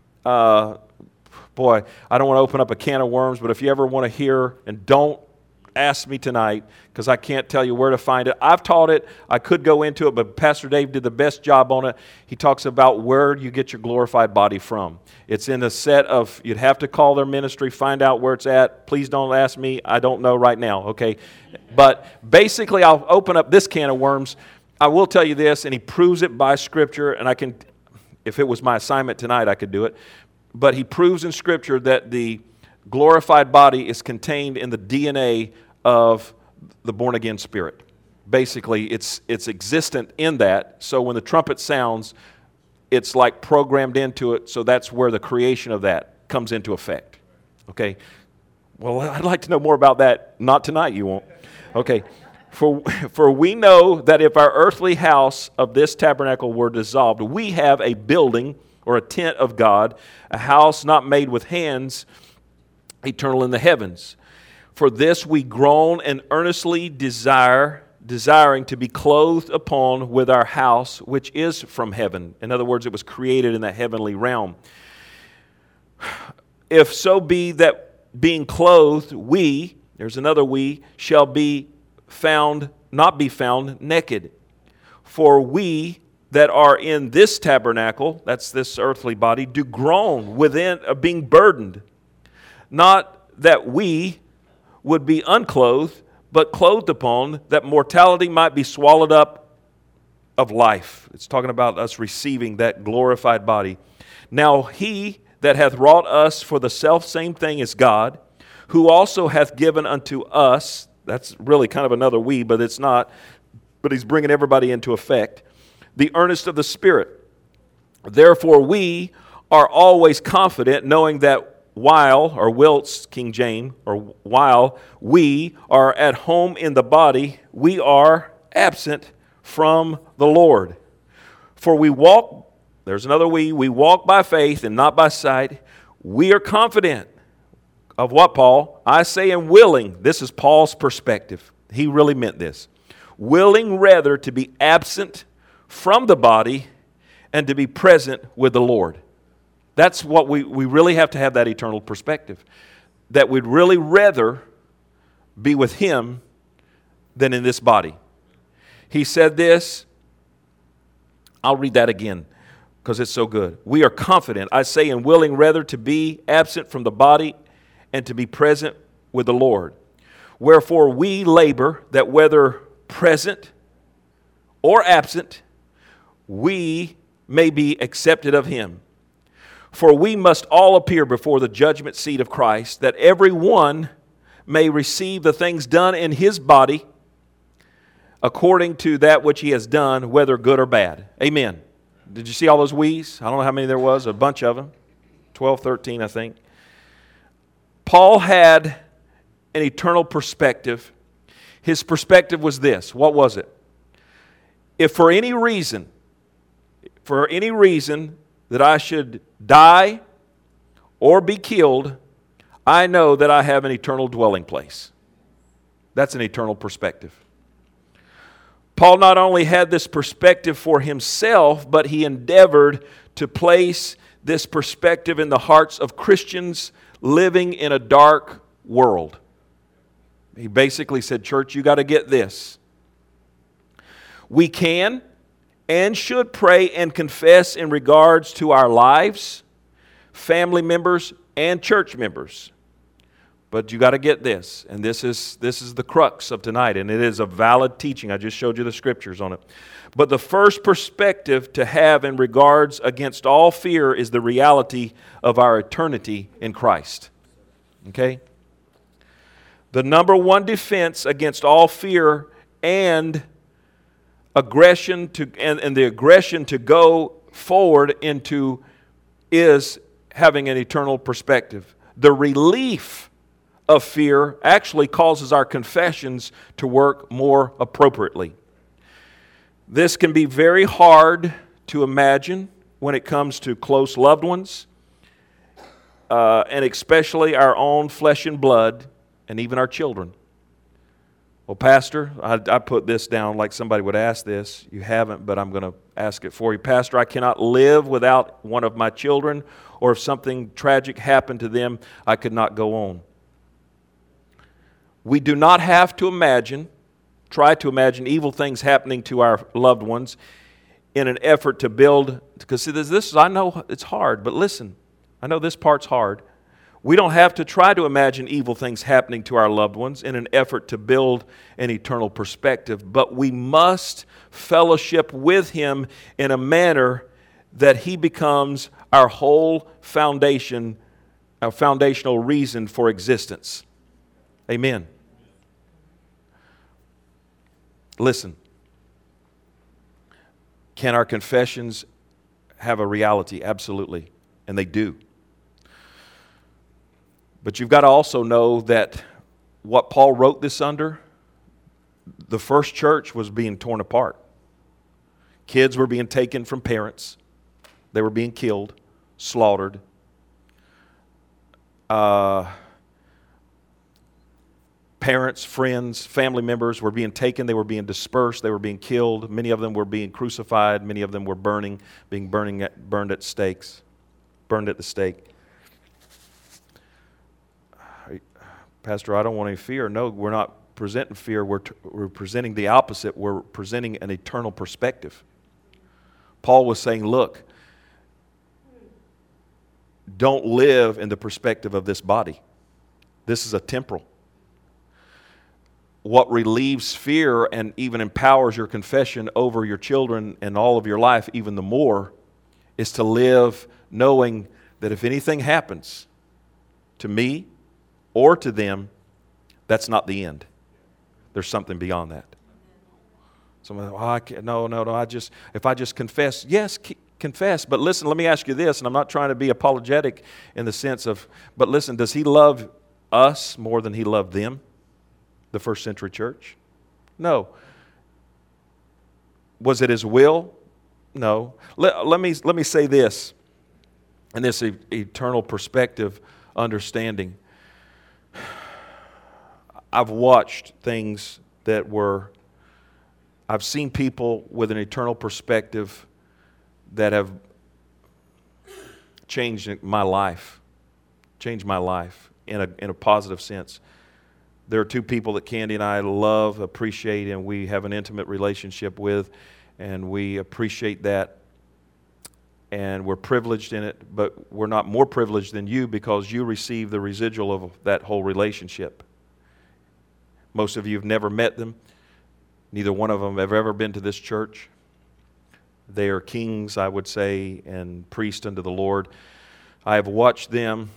Uh, boy, I don't want to open up a can of worms, but if you ever want to hear, and don't ask me tonight, because I can't tell you where to find it. I've taught it. I could go into it, but Pastor Dave did the best job on it. He talks about where you get your glorified body from. It's in a set of, you'd have to call their ministry, find out where it's at. Please don't ask me. I don't know right now, okay? But basically, I'll open up this can of worms. I will tell you this, and he proves it by Scripture, and I can, if it was my assignment tonight, I could do it. But he proves in Scripture that the glorified body is contained in the D N A of the born-again spirit. Basically, it's it's existent in that. So when the trumpet sounds, it's like programmed into it. So that's where the creation of that comes into effect. Okay? Well, I'd like to know more about that. Not tonight, you won't. Okay. For, for we know that if our earthly house of this tabernacle were dissolved, we have a building or a tent of God, a house not made with hands, eternal in the heavens. For this we groan and earnestly desire, desiring to be clothed upon with our house, which is from heaven. In other words, it was created in the heavenly realm. If so be that being clothed, we, there's another we, shall be found, not be found naked. For we that are in this tabernacle, that's this earthly body, do groan within, uh, being burdened. Not that we would be unclothed, but clothed upon, that mortality might be swallowed up of life. It's talking about us receiving that glorified body. Now he that hath wrought us for the selfsame thing is God, who also hath given unto us, that's really kind of another we, but it's not, but he's bringing everybody into effect, the earnest of the Spirit. Therefore we are always confident, knowing that while, or whilst, King James, or while we are at home in the body, we are absent from the Lord. For we walk, there's another we, we walk by faith and not by sight. We are confident of what, Paul? I say and willing. This is Paul's perspective. He really meant this. Willing rather to be absent from the body and to be present with the Lord. That's what we, we really have to have, that eternal perspective. That we'd really rather be with Him than in this body. He said this. I'll read that again because it's so good. We are confident, I say, and willing rather to be absent from the body and to be present with the Lord. Wherefore we labor that whether present or absent, we may be accepted of Him. For we must all appear before the judgment seat of Christ, that every one may receive the things done in his body according to that which he has done, whether good or bad. Amen. Did you see all those we's? I don't know how many there was, a bunch of them. twelve, thirteen, I think. Paul had an eternal perspective. His perspective was this. What was it? If for any reason, for any reason that I should die or be killed, I know that I have an eternal dwelling place. That's an eternal perspective. Paul not only had this perspective for himself, but he endeavored to place this perspective in the hearts of Christians living in a dark world. He basically said, church, you got to get this. We can and should pray and confess in regards to our lives, family members, and church members. But you got to get this, and this is this is the crux of tonight, and it is a valid teaching. I just showed you the scriptures on it. But the first perspective to have in regards against all fear is the reality of our eternity in Christ. Okay? The number one defense against all fear and aggression to and, and the aggression to go forward into is having an eternal perspective. The relief of fear actually causes our confessions to work more appropriately. This can be very hard to imagine when it comes to close loved ones, uh, and especially our own flesh and blood, and even our children. Well, Pastor, I, I put this down like somebody would ask this. You haven't, but I'm going to ask it for you. Pastor, I cannot live without one of my children, or if something tragic happened to them, I could not go on. We do not have to imagine, try to imagine evil things happening to our loved ones in an effort to build, because see, this, this is, I know it's hard, but listen, I know this part's hard. We don't have to try to imagine evil things happening to our loved ones in an effort to build an eternal perspective, but we must fellowship with Him in a manner that He becomes our whole foundation, our foundational reason for existence. Amen. Listen, can our confessions have a reality? Absolutely, and they do. But you've got to also know that what Paul wrote this under, the first church was being torn apart. Kids were being taken from parents. They were being killed, slaughtered. Uh... Parents, friends, family members were being taken. They were being dispersed. They were being killed. Many of them were being crucified. Many of them were burning, being burning at, burned at stakes, burned at the stake. Pastor, I don't want any fear. No, we're not presenting fear. We're, t- we're presenting the opposite. We're presenting an eternal perspective. Paul was saying, look, don't live in the perspective of this body. This is a temporal. What relieves fear and even empowers your confession over your children and all of your life even the more is to live knowing that if anything happens to me or to them, that's not the end. There's something beyond that. Someone, oh, I can't, no, no, no, I just, if I just confess, yes, confess, but listen, let me ask you this, and I'm not trying to be apologetic in the sense of, but listen, does He love us more than He loved them? The first century church? No. Was it His will? No. Let, let me let me say this, in this e- eternal perspective understanding. I've watched things that were, I've seen people with an eternal perspective that have changed my life, changed my life in a in a positive sense. There are two people that Candy and I love, appreciate, and we have an intimate relationship with, and we appreciate that, and we're privileged in it, but we're not more privileged than you because you receive the residual of that whole relationship. Most of you have never met them. Neither one of them have ever been to this church. They are kings, I would say, and priests unto the Lord. I have watched them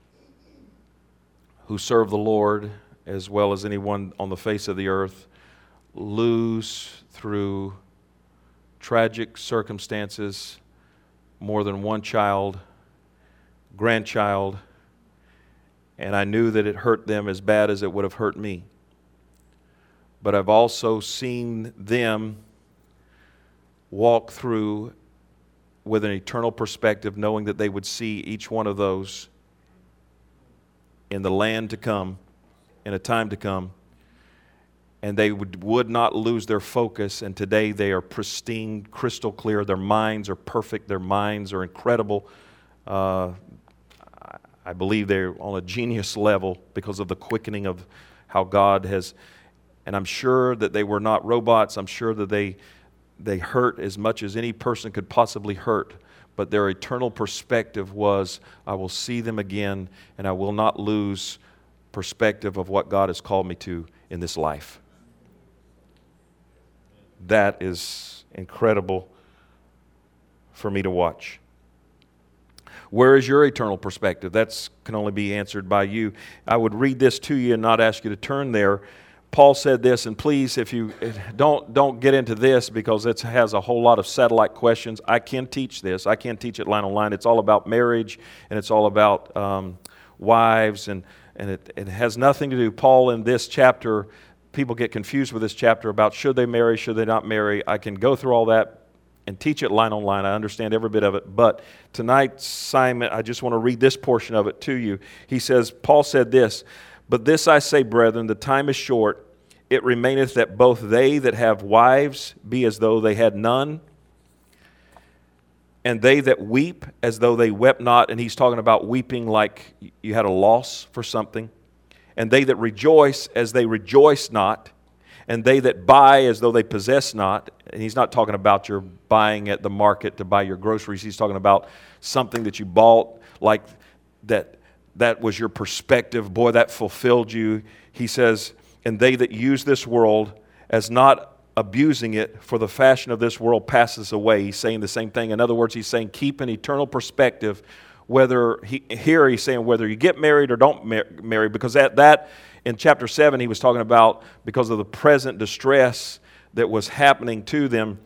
who serve the Lord as well as anyone on the face of the earth, lose through tragic circumstances more than one child, grandchild, and I knew that it hurt them as bad as it would have hurt me. But I've also seen them walk through with an eternal perspective, knowing that they would see each one of those in the land to come, in a time to come, and they would, would not lose their focus, and today they are pristine, crystal clear. Their minds are perfect. Their minds are incredible. Uh, I believe they're on a genius level because of the quickening of how God has, and I'm sure that they were not robots. I'm sure that they they hurt as much as any person could possibly hurt, but their eternal perspective was, I will see them again, and I will not lose perspective of what God has called me to in this life. That is incredible for me to watch. Where is your eternal perspective? That can only be answered by you. I would read this to you and not ask you to turn there. Paul said this, and please, if you don't don't get into this because it has a whole lot of satellite questions. I can teach this. I can teach it line on line. It's all about marriage, and it's all about um, wives, and and it, it has nothing to do. Paul in this chapter, people get confused with this chapter about should they marry, should they not marry. I can go through all that and teach it line on line. I understand every bit of it. But tonight's assignment, I just want to read this portion of it to you. He says, Paul said this, "But this I say, brethren, the time is short. It remaineth that both they that have wives be as though they had none, and they that weep as though they wept not." And he's talking about weeping like you had a loss for something. "And they that rejoice as they rejoice not, and they that buy as though they possess not." And he's not talking about your buying at the market to buy your groceries. He's talking about something that you bought, like that that was your perspective. Boy, that fulfilled you. He says, "And they that use this world as not abusing it, for the fashion of this world passes away." He's saying the same thing. In other words, he's saying keep an eternal perspective. Whether he, here he's saying whether you get married or don't mar- marry, because at that in chapter seven he was talking about because of the present distress that was happening to them.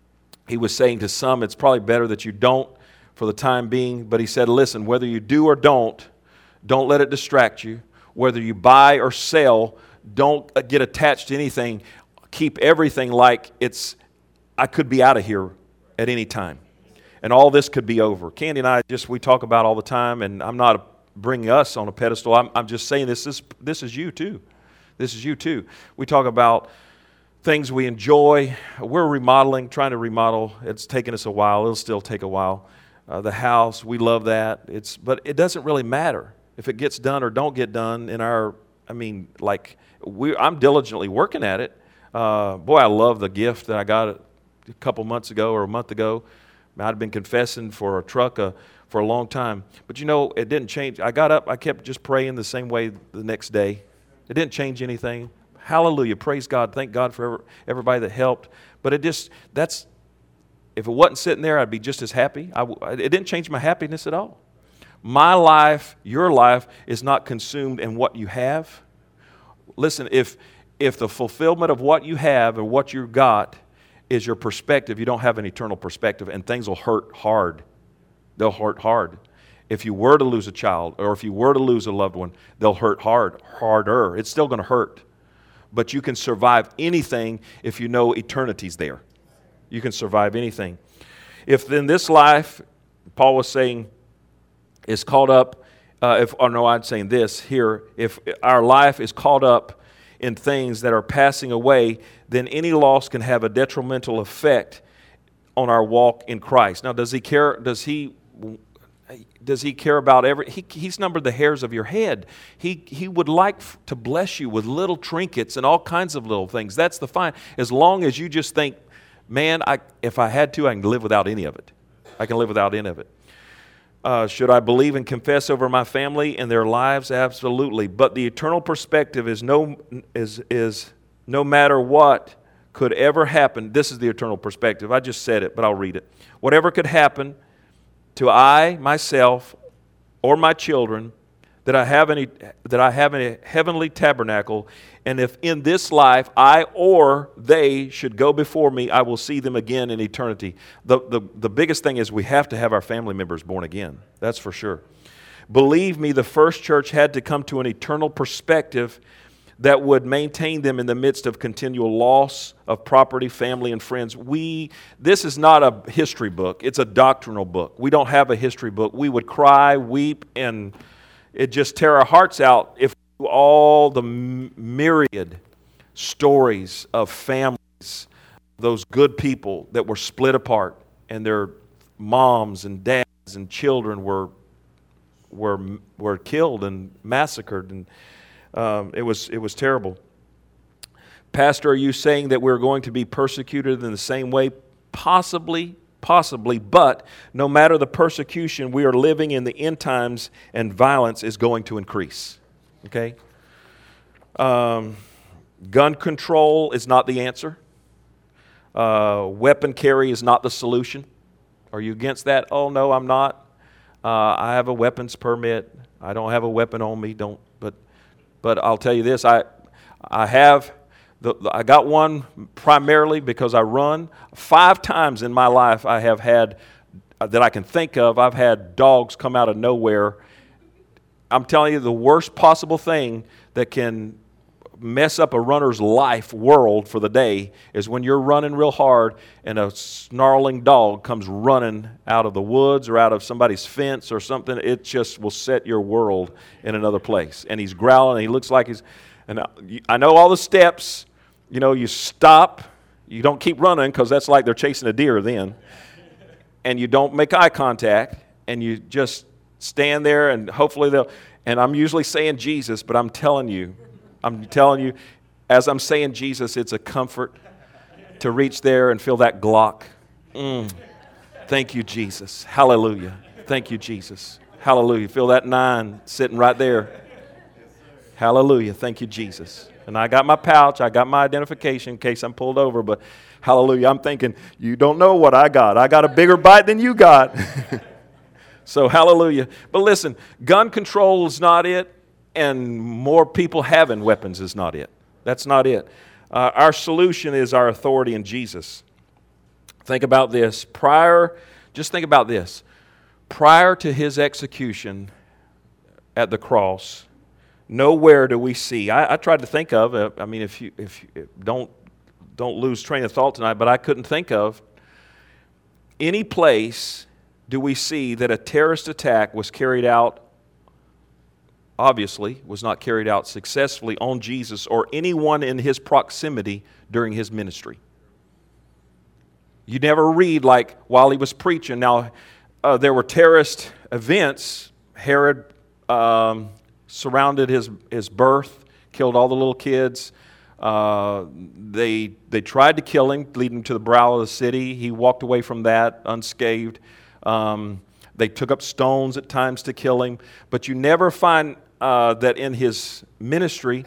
He was saying to some, it's probably better that you don't for the time being. But he said, listen, whether you do or don't, don't let it distract you. Whether you buy or sell, don't get attached to anything. Keep everything like it's, I could be out of here at any time. And all this could be over. Candy and I just, we talk about all the time, and I'm not bringing us on a pedestal. I'm, I'm just saying this is, this is you too. This is you too. We talk about things we enjoy. We're remodeling, trying to remodel. It's taken us a while. It'll still take a while. Uh, the house, we love that. It's, but it doesn't really matter if it gets done or don't get done in our, I mean, like, we, I'm diligently working at it. Uh, boy, I love the gift that I got a couple months ago or a month ago. I'd been confessing for a truck uh, for a long time. But, you know, it didn't change. I got up. I kept just praying the same way the next day. It didn't change anything. Hallelujah. Praise God. Thank God for everybody that helped. But it just, that's, if it wasn't sitting there, I'd be just as happy. I, it didn't change my happiness at all. My life, your life, is not consumed in what you have. Listen, if if the fulfillment of what you have and what you've got is your perspective, you don't have an eternal perspective, and things will hurt hard. They'll hurt hard. If you were to lose a child, or if you were to lose a loved one, they'll hurt hard, harder. It's still going to hurt. But you can survive anything if you know eternity's there. You can survive anything. If in this life, Paul was saying, is caught up, uh, if or no, I'm saying this here, if our life is caught up in things that are passing away, then any loss can have a detrimental effect on our walk in Christ. Now, does he care? Does he? Does he care about every? He, he's numbered the hairs of your head. He he would like to bless you with little trinkets and all kinds of little things. That's the fine. As long as you just think, man, I if I had to, I can live without any of it. I can live without any of it. Uh, should I believe and confess over my family and their lives? Absolutely. But the eternal perspective is no is is no matter what could ever happen. This is the eternal perspective. I just said it, but I'll read it. Whatever could happen to I, myself, or my children, that I have any that I have a heavenly tabernacle, and if in this life I or they should go before me, I will see them again in eternity. The, the, the biggest thing is we have to have our family members born again. That's for sure. Believe me, the first church had to come to an eternal perspective that would maintain them in the midst of continual loss of property, family, and friends. We, this is not a history book. It's a doctrinal book. We don't have a history book. We would cry, weep, and it just tear our hearts out if all the myriad stories of families, those good people that were split apart, and their moms and dads and children were were were killed and massacred, and um, it was it was terrible. Pastor, are you saying that we're going to be persecuted in the same way? Possibly. Possibly, but no matter the persecution, we are living in the end times, and violence is going to increase. Okay? Um, gun control is not the answer. Uh, weapon carry is not the solution. Are you against that? Oh, no, I'm not. Uh, I have a weapons permit. I don't have a weapon on me. Don't. But, but I'll tell you this. I, I have. The, the, I got one primarily because I run. Five times in my life I have had, uh, that I can think of, I've had dogs come out of nowhere. I'm telling you, the worst possible thing that can mess up a runner's life world for the day is when you're running real hard and a snarling dog comes running out of the woods or out of somebody's fence or something. It just will set your world in another place. And he's growling and he looks like he's, and I know all the steps. You know, you stop, you don't keep running because that's like they're chasing a deer then. And you don't make eye contact and you just stand there and hopefully they'll, and I'm usually saying Jesus, but I'm telling you, I'm telling you, as I'm saying Jesus, it's a comfort to reach there and feel that Glock. Mm. Thank you, Jesus. Hallelujah. Thank you, Jesus. Hallelujah. Feel that nine sitting right there. Hallelujah. Thank you, Jesus. And I got my pouch. I got my identification in case I'm pulled over. But hallelujah, I'm thinking, you don't know what I got. I got a bigger bite than you got. So hallelujah. But listen, gun control is not it. And more people having weapons is not it. That's not it. Uh, our solution is our authority in Jesus. Think about this. Prior, just think about this. Prior to his execution at the cross, nowhere do we see. I, I tried to think of. Uh, I mean, if you if you, don't don't lose train of thought tonight, but I couldn't think of any place do we see that a terrorist attack was carried out. Obviously, was not carried out successfully on Jesus or anyone in his proximity during his ministry. You never read like while he was preaching. Now, uh, there were terrorist events. Herod um, surrounded his his birth, killed all the little kids. Uh, they they tried to kill him, leading him to the brow of the city. He walked away from that unscathed. Um, they took up stones at times to kill him, but you never find uh, that in his ministry.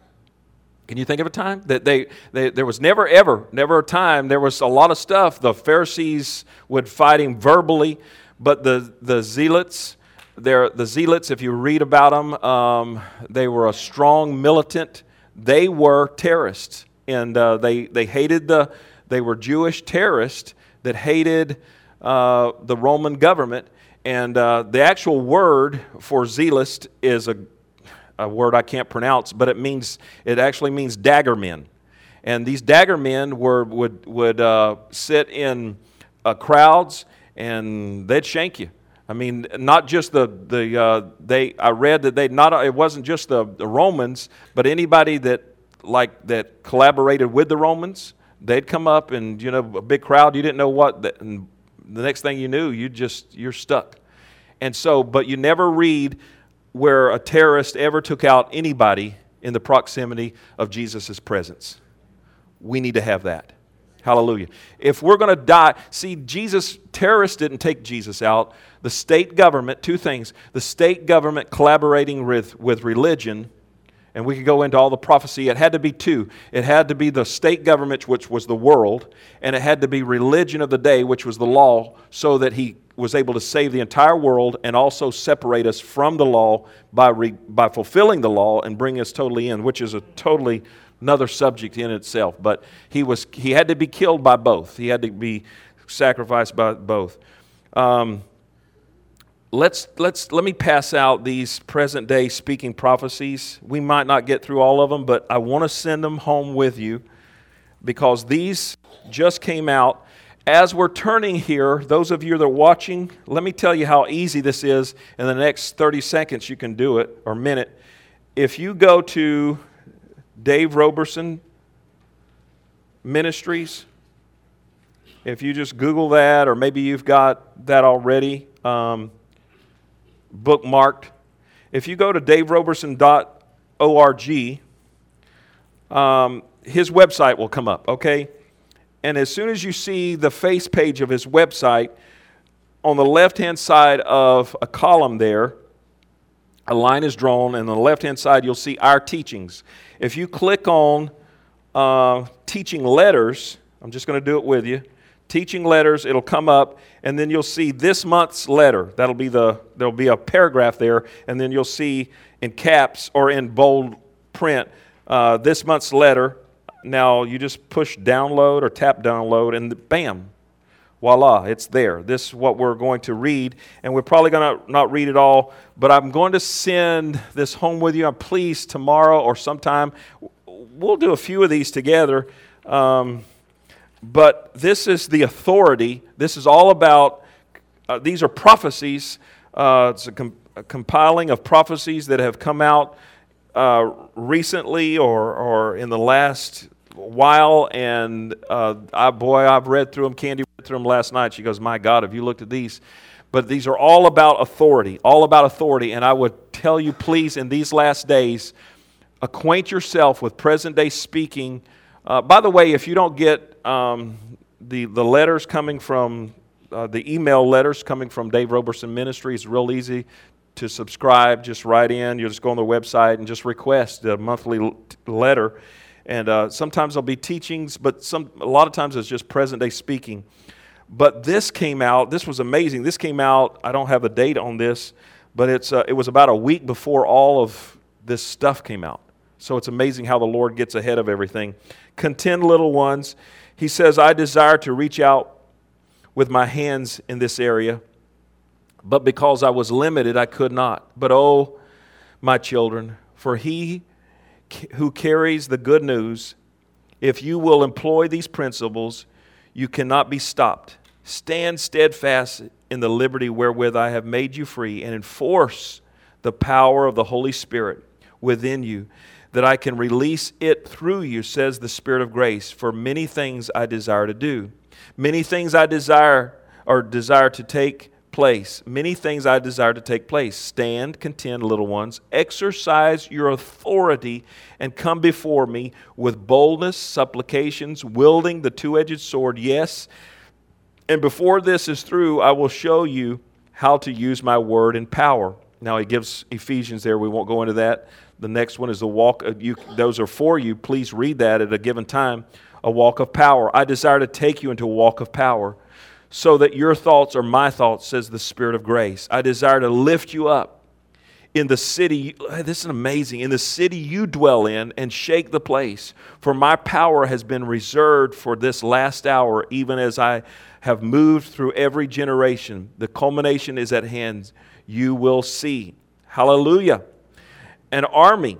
Can you think of a time that they, they there was never ever never a time there was a lot of stuff. The Pharisees would fight him verbally, but the the zealots. They're, the zealots, if you read about them, um, they were a strong militant. They were terrorists, and uh, they they hated the. They were Jewish terrorists that hated uh, the Roman government. And uh, the actual word for zealous is a, a word I can't pronounce, but it means it actually means dagger men. And these dagger men were would would uh, sit in uh, crowds, and they'd shank you. I mean, not just the the uh, they. I read that they not. It wasn't just the, the Romans, but anybody that like that collaborated with the Romans. They'd come up, and you know, a big crowd. You didn't know what. The, and the next thing you knew, you just you're stuck. And so, but you never read where a terrorist ever took out anybody in the proximity of Jesus' presence. We need to have that. Hallelujah. If we're going to die, see, Jesus, terrorists didn't take Jesus out. The state government, two things. The state government collaborating with, with religion, and we could go into all the prophecy. It had to be two. It had to be the state government, which was the world, and it had to be religion of the day, which was the law, so that he was able to save the entire world and also separate us from the law by re, by fulfilling the law and bring us totally in, which is a totally another subject in itself. But he was he had to be killed by both. He had to be sacrificed by both. Um, let's let's let me pass out these present day speaking prophecies. We might not get through all of them, but I want to send them home with you because these just came out. As we're turning here, those of you that are watching, let me tell you how easy this is. In the next thirty seconds, you can do it, or minute. If you go to Dave Roberson Ministries, if you just Google that, or maybe you've got that already um, bookmarked. If you go to dave roberson dot org, um, his website will come up, okay? And as soon as you see the face page of his website, on the left-hand side of a column there, a line is drawn, and on the left-hand side, you'll see our teachings. If you click on uh, teaching letters, I'm just going to do it with you. Teaching letters, it'll come up, and then you'll see this month's letter. That'll be the, there'll be a paragraph there, and then you'll see in caps or in bold print, uh, this month's letter. Now, you just push download or tap download, and bam, voila, it's there. This is what we're going to read, and we're probably going to not read it all, but I'm going to send this home with you. I'm pleased tomorrow or sometime. We'll do a few of these together, um, but this is the authority. This is all about, uh, these are prophecies. Uh, it's a, com- a compiling of prophecies that have come out uh, recently or, or in the last while, and uh, I, boy, I've read through them. Candy read through them last night. She goes, my God, have you looked at these? But these are all about authority, all about authority. And I would tell you, please, in these last days, acquaint yourself with present-day speaking. Uh, by the way, if you don't get um, the, the letters coming from, uh, the email letters coming from Dave Roberson Ministries, it's real easy to subscribe. Just write in. You'll just go on their website and just request a monthly l- letter. And uh, sometimes there'll be teachings, but some a lot of times it's just present-day speaking. But this came out, this was amazing. This came out, I don't have a date on this, but it's uh, it was about a week before all of this stuff came out. So it's amazing how the Lord gets ahead of everything. Contend, little ones. He says, I desire to reach out with my hands in this area, but because I was limited, I could not. But oh, my children, for he who carries the good news, if you will employ these principles, you cannot be stopped. Stand steadfast in the liberty wherewith I have made you free, and enforce the power of the Holy Spirit within you, that I can release it through you, says the Spirit of grace. For many things I desire to do. Many things I desire or desire to take place. Many things I desire to take place. Stand, contend, little ones. Exercise your authority and come before me with boldness, supplications, wielding the two-edged sword. Yes, and before this is through, I will show you how to use my word in power. Now he gives Ephesians there. We won't go into that. The next one is the walk. Of you, those are for you. Please read that at a given time. A walk of power. I desire to take you into a walk of power, so that your thoughts are my thoughts, says the Spirit of grace. I desire to lift you up in the city. This is amazing. In the city you dwell in, and shake the place. For my power has been reserved for this last hour, even as I have moved through every generation. The culmination is at hand. You will see. Hallelujah. An army,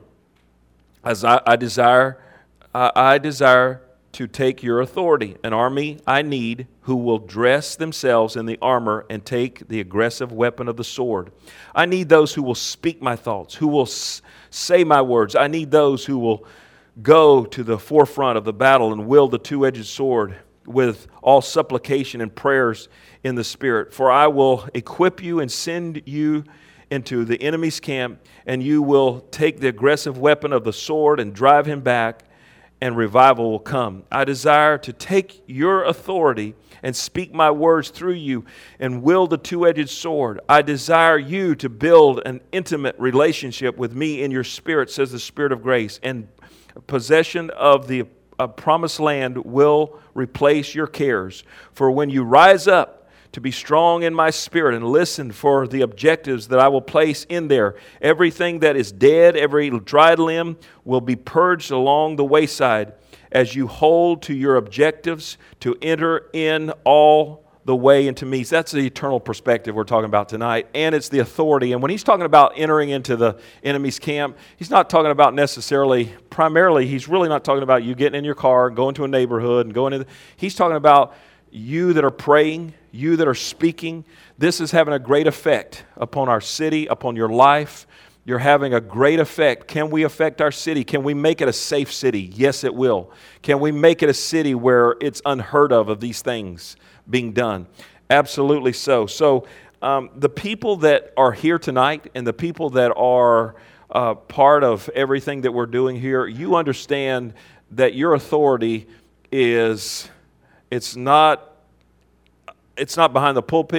as I, I desire, uh, I desire to take your authority. An army I need who will dress themselves in the armor and take the aggressive weapon of the sword. I need those who will speak my thoughts, who will s- say my words. I need those who will go to the forefront of the battle and wield the two-edged sword with all supplication and prayers in the Spirit. For I will equip you and send you into the enemy's camp, and you will take the aggressive weapon of the sword and drive him back, and revival will come. I desire to take your authority and speak my words through you and wield the two-edged sword. I desire you to build an intimate relationship with me in your spirit, says the Spirit of grace, and possession of the uh, promised land will replace your cares. For when you rise up to be strong in my spirit and listen for the objectives that I will place in there, everything that is dead, every dried limb will be purged along the wayside as you hold to your objectives to enter in all the way into me. So that's the eternal perspective we're talking about tonight, and it's the authority. And when he's talking about entering into the enemy's camp, he's not talking about necessarily, primarily, he's really not talking about you getting in your car and going to a neighborhood and going into, he's talking about you that are praying, you that are speaking. This is having a great effect upon our city, upon your life. You're having a great effect. Can we affect our city? Can we make it a safe city? Yes, it will. Can we make it a city where it's unheard of of these things being done? Absolutely so. So um, the people that are here tonight and the people that are uh, part of everything that we're doing here, you understand that your authority is... It's not, it's not behind the pulpit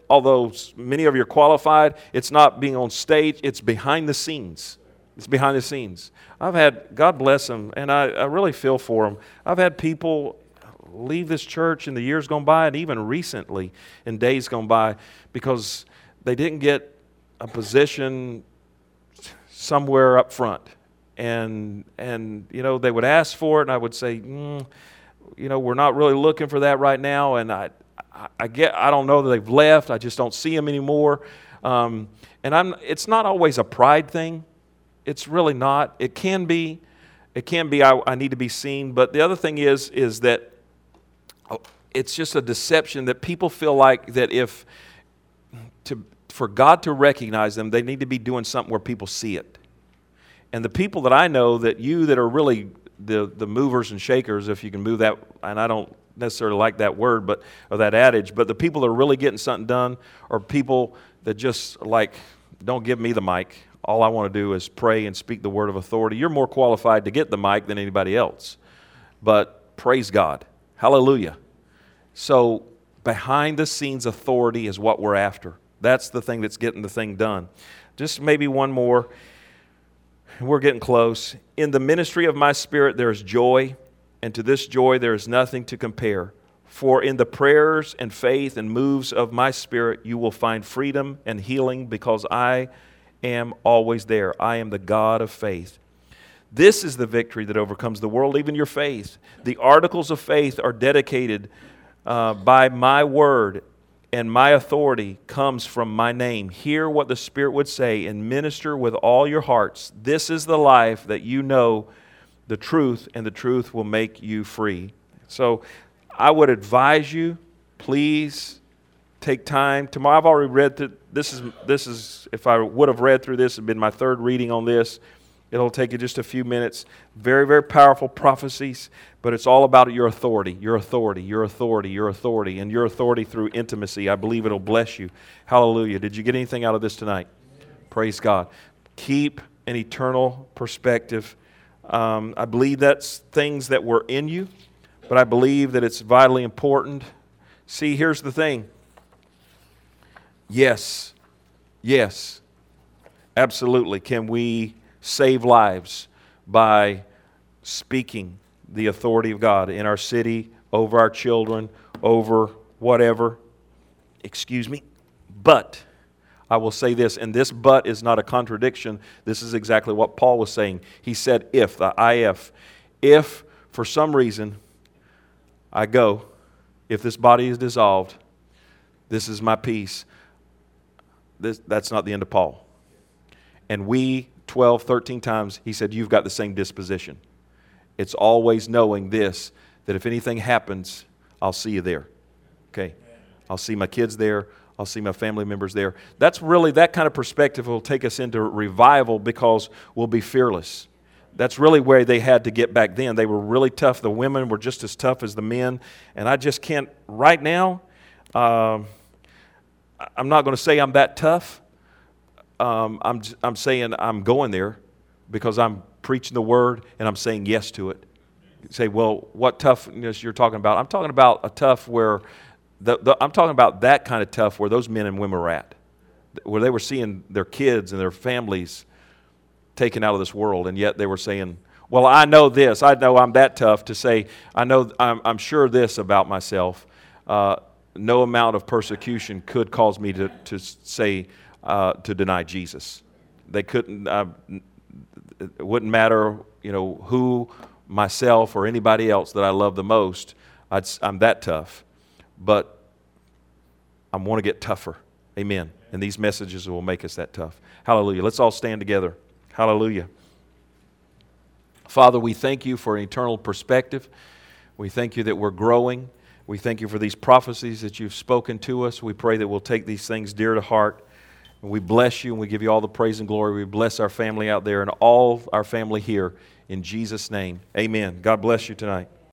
although many of you are qualified, it's not being on stage, it's behind the scenes. It's behind the scenes. I've had, God bless them, and I, I really feel for them. I've had people leave this church in the years gone by and even recently in days gone by because they didn't get a position somewhere up front. And, and you know, they would ask for it, and I would say, mm, you know, we're not really looking for that right now. And I, I, I get, I don't know that they've left. I just don't see them anymore. Um, and I'm, it's not always a pride thing. It's really not. It can be. It can be. I, I need to be seen. But the other thing is, is that it's just a deception that people feel like that if to for God to recognize them, they need to be doing something where people see it. And the people that I know, that you that are really the the movers and shakers, if you can move that, and I don't necessarily like that word, but or that adage, but the people that are really getting something done are people that just like, don't give me the mic. All I want to do is pray and speak the word of authority. You're more qualified to get the mic than anybody else. But praise God. Hallelujah. So behind the scenes authority is what we're after. That's the thing that's getting the thing done. Just maybe one more. We're getting close. In the ministry of my spirit there is joy, and to this joy there is nothing to compare. For in the prayers and faith and moves of my spirit you will find freedom and healing, because I am always there. I am the God of faith. This is the victory that overcomes the world, even your faith. The articles of faith are dedicated uh, by my word, and my authority comes from my name. Hear what the Spirit would say and minister with all your hearts. This is the life that you know the truth, and the truth will make you free. So I would advise you, please take time. Tomorrow, I've already read through, this is, this is, if I would have read through this, it would have been my third reading on this. It'll take you just a few minutes. Very, very powerful prophecies, but it's all about your authority, your authority, your authority, your authority, and your authority through intimacy. I believe it'll bless you. Hallelujah. Did you get anything out of this tonight? Amen. Praise God. Keep an eternal perspective. Um, I believe that's things that were in you, but I believe that it's vitally important. See, here's the thing. Yes, yes, absolutely. Can we save lives by speaking the authority of God in our city, over our children, over whatever? Excuse me. But I will say this, and this but is not a contradiction. This is exactly what Paul was saying. He said if, the I F. If for some reason I go, if this body is dissolved, this is my peace. This, that's not the end of Paul. And we, twelve, thirteen times, he said, you've got the same disposition. It's always knowing this, that if anything happens, I'll see you there. Okay? I'll see my kids there. I'll see my family members there. That's really, that kind of perspective will take us into revival, because we'll be fearless. That's really where they had to get back then. They were really tough. The women were just as tough as the men. And I just can't, right now, um, I'm not going to say I'm that tough. Um, I'm I'm saying I'm going there because I'm preaching the word and I'm saying yes to it. You say, well, what toughness you're talking about? I'm talking about a tough where, the, the, I'm talking about that kind of tough where those men and women were at, where they were seeing their kids and their families taken out of this world, and yet they were saying, well, I know this. I know I'm that tough to say, I know I'm, I'm sure this about myself. Uh, no amount of persecution could cause me to, to say, uh, to deny Jesus. They couldn't, uh, it wouldn't matter, you know, who, myself or anybody else that I love the most. I'd, I'm that tough. But I want to get tougher. Amen. And these messages will make us that tough. Hallelujah. Let's all stand together. Hallelujah. Father, we thank you for an eternal perspective. We thank you that we're growing. We thank you for these prophecies that you've spoken to us. We pray that we'll take these things dear to heart. And we bless you and we give you all the praise and glory. We bless our family out there and all our family here in Jesus' name. Amen. God bless you tonight.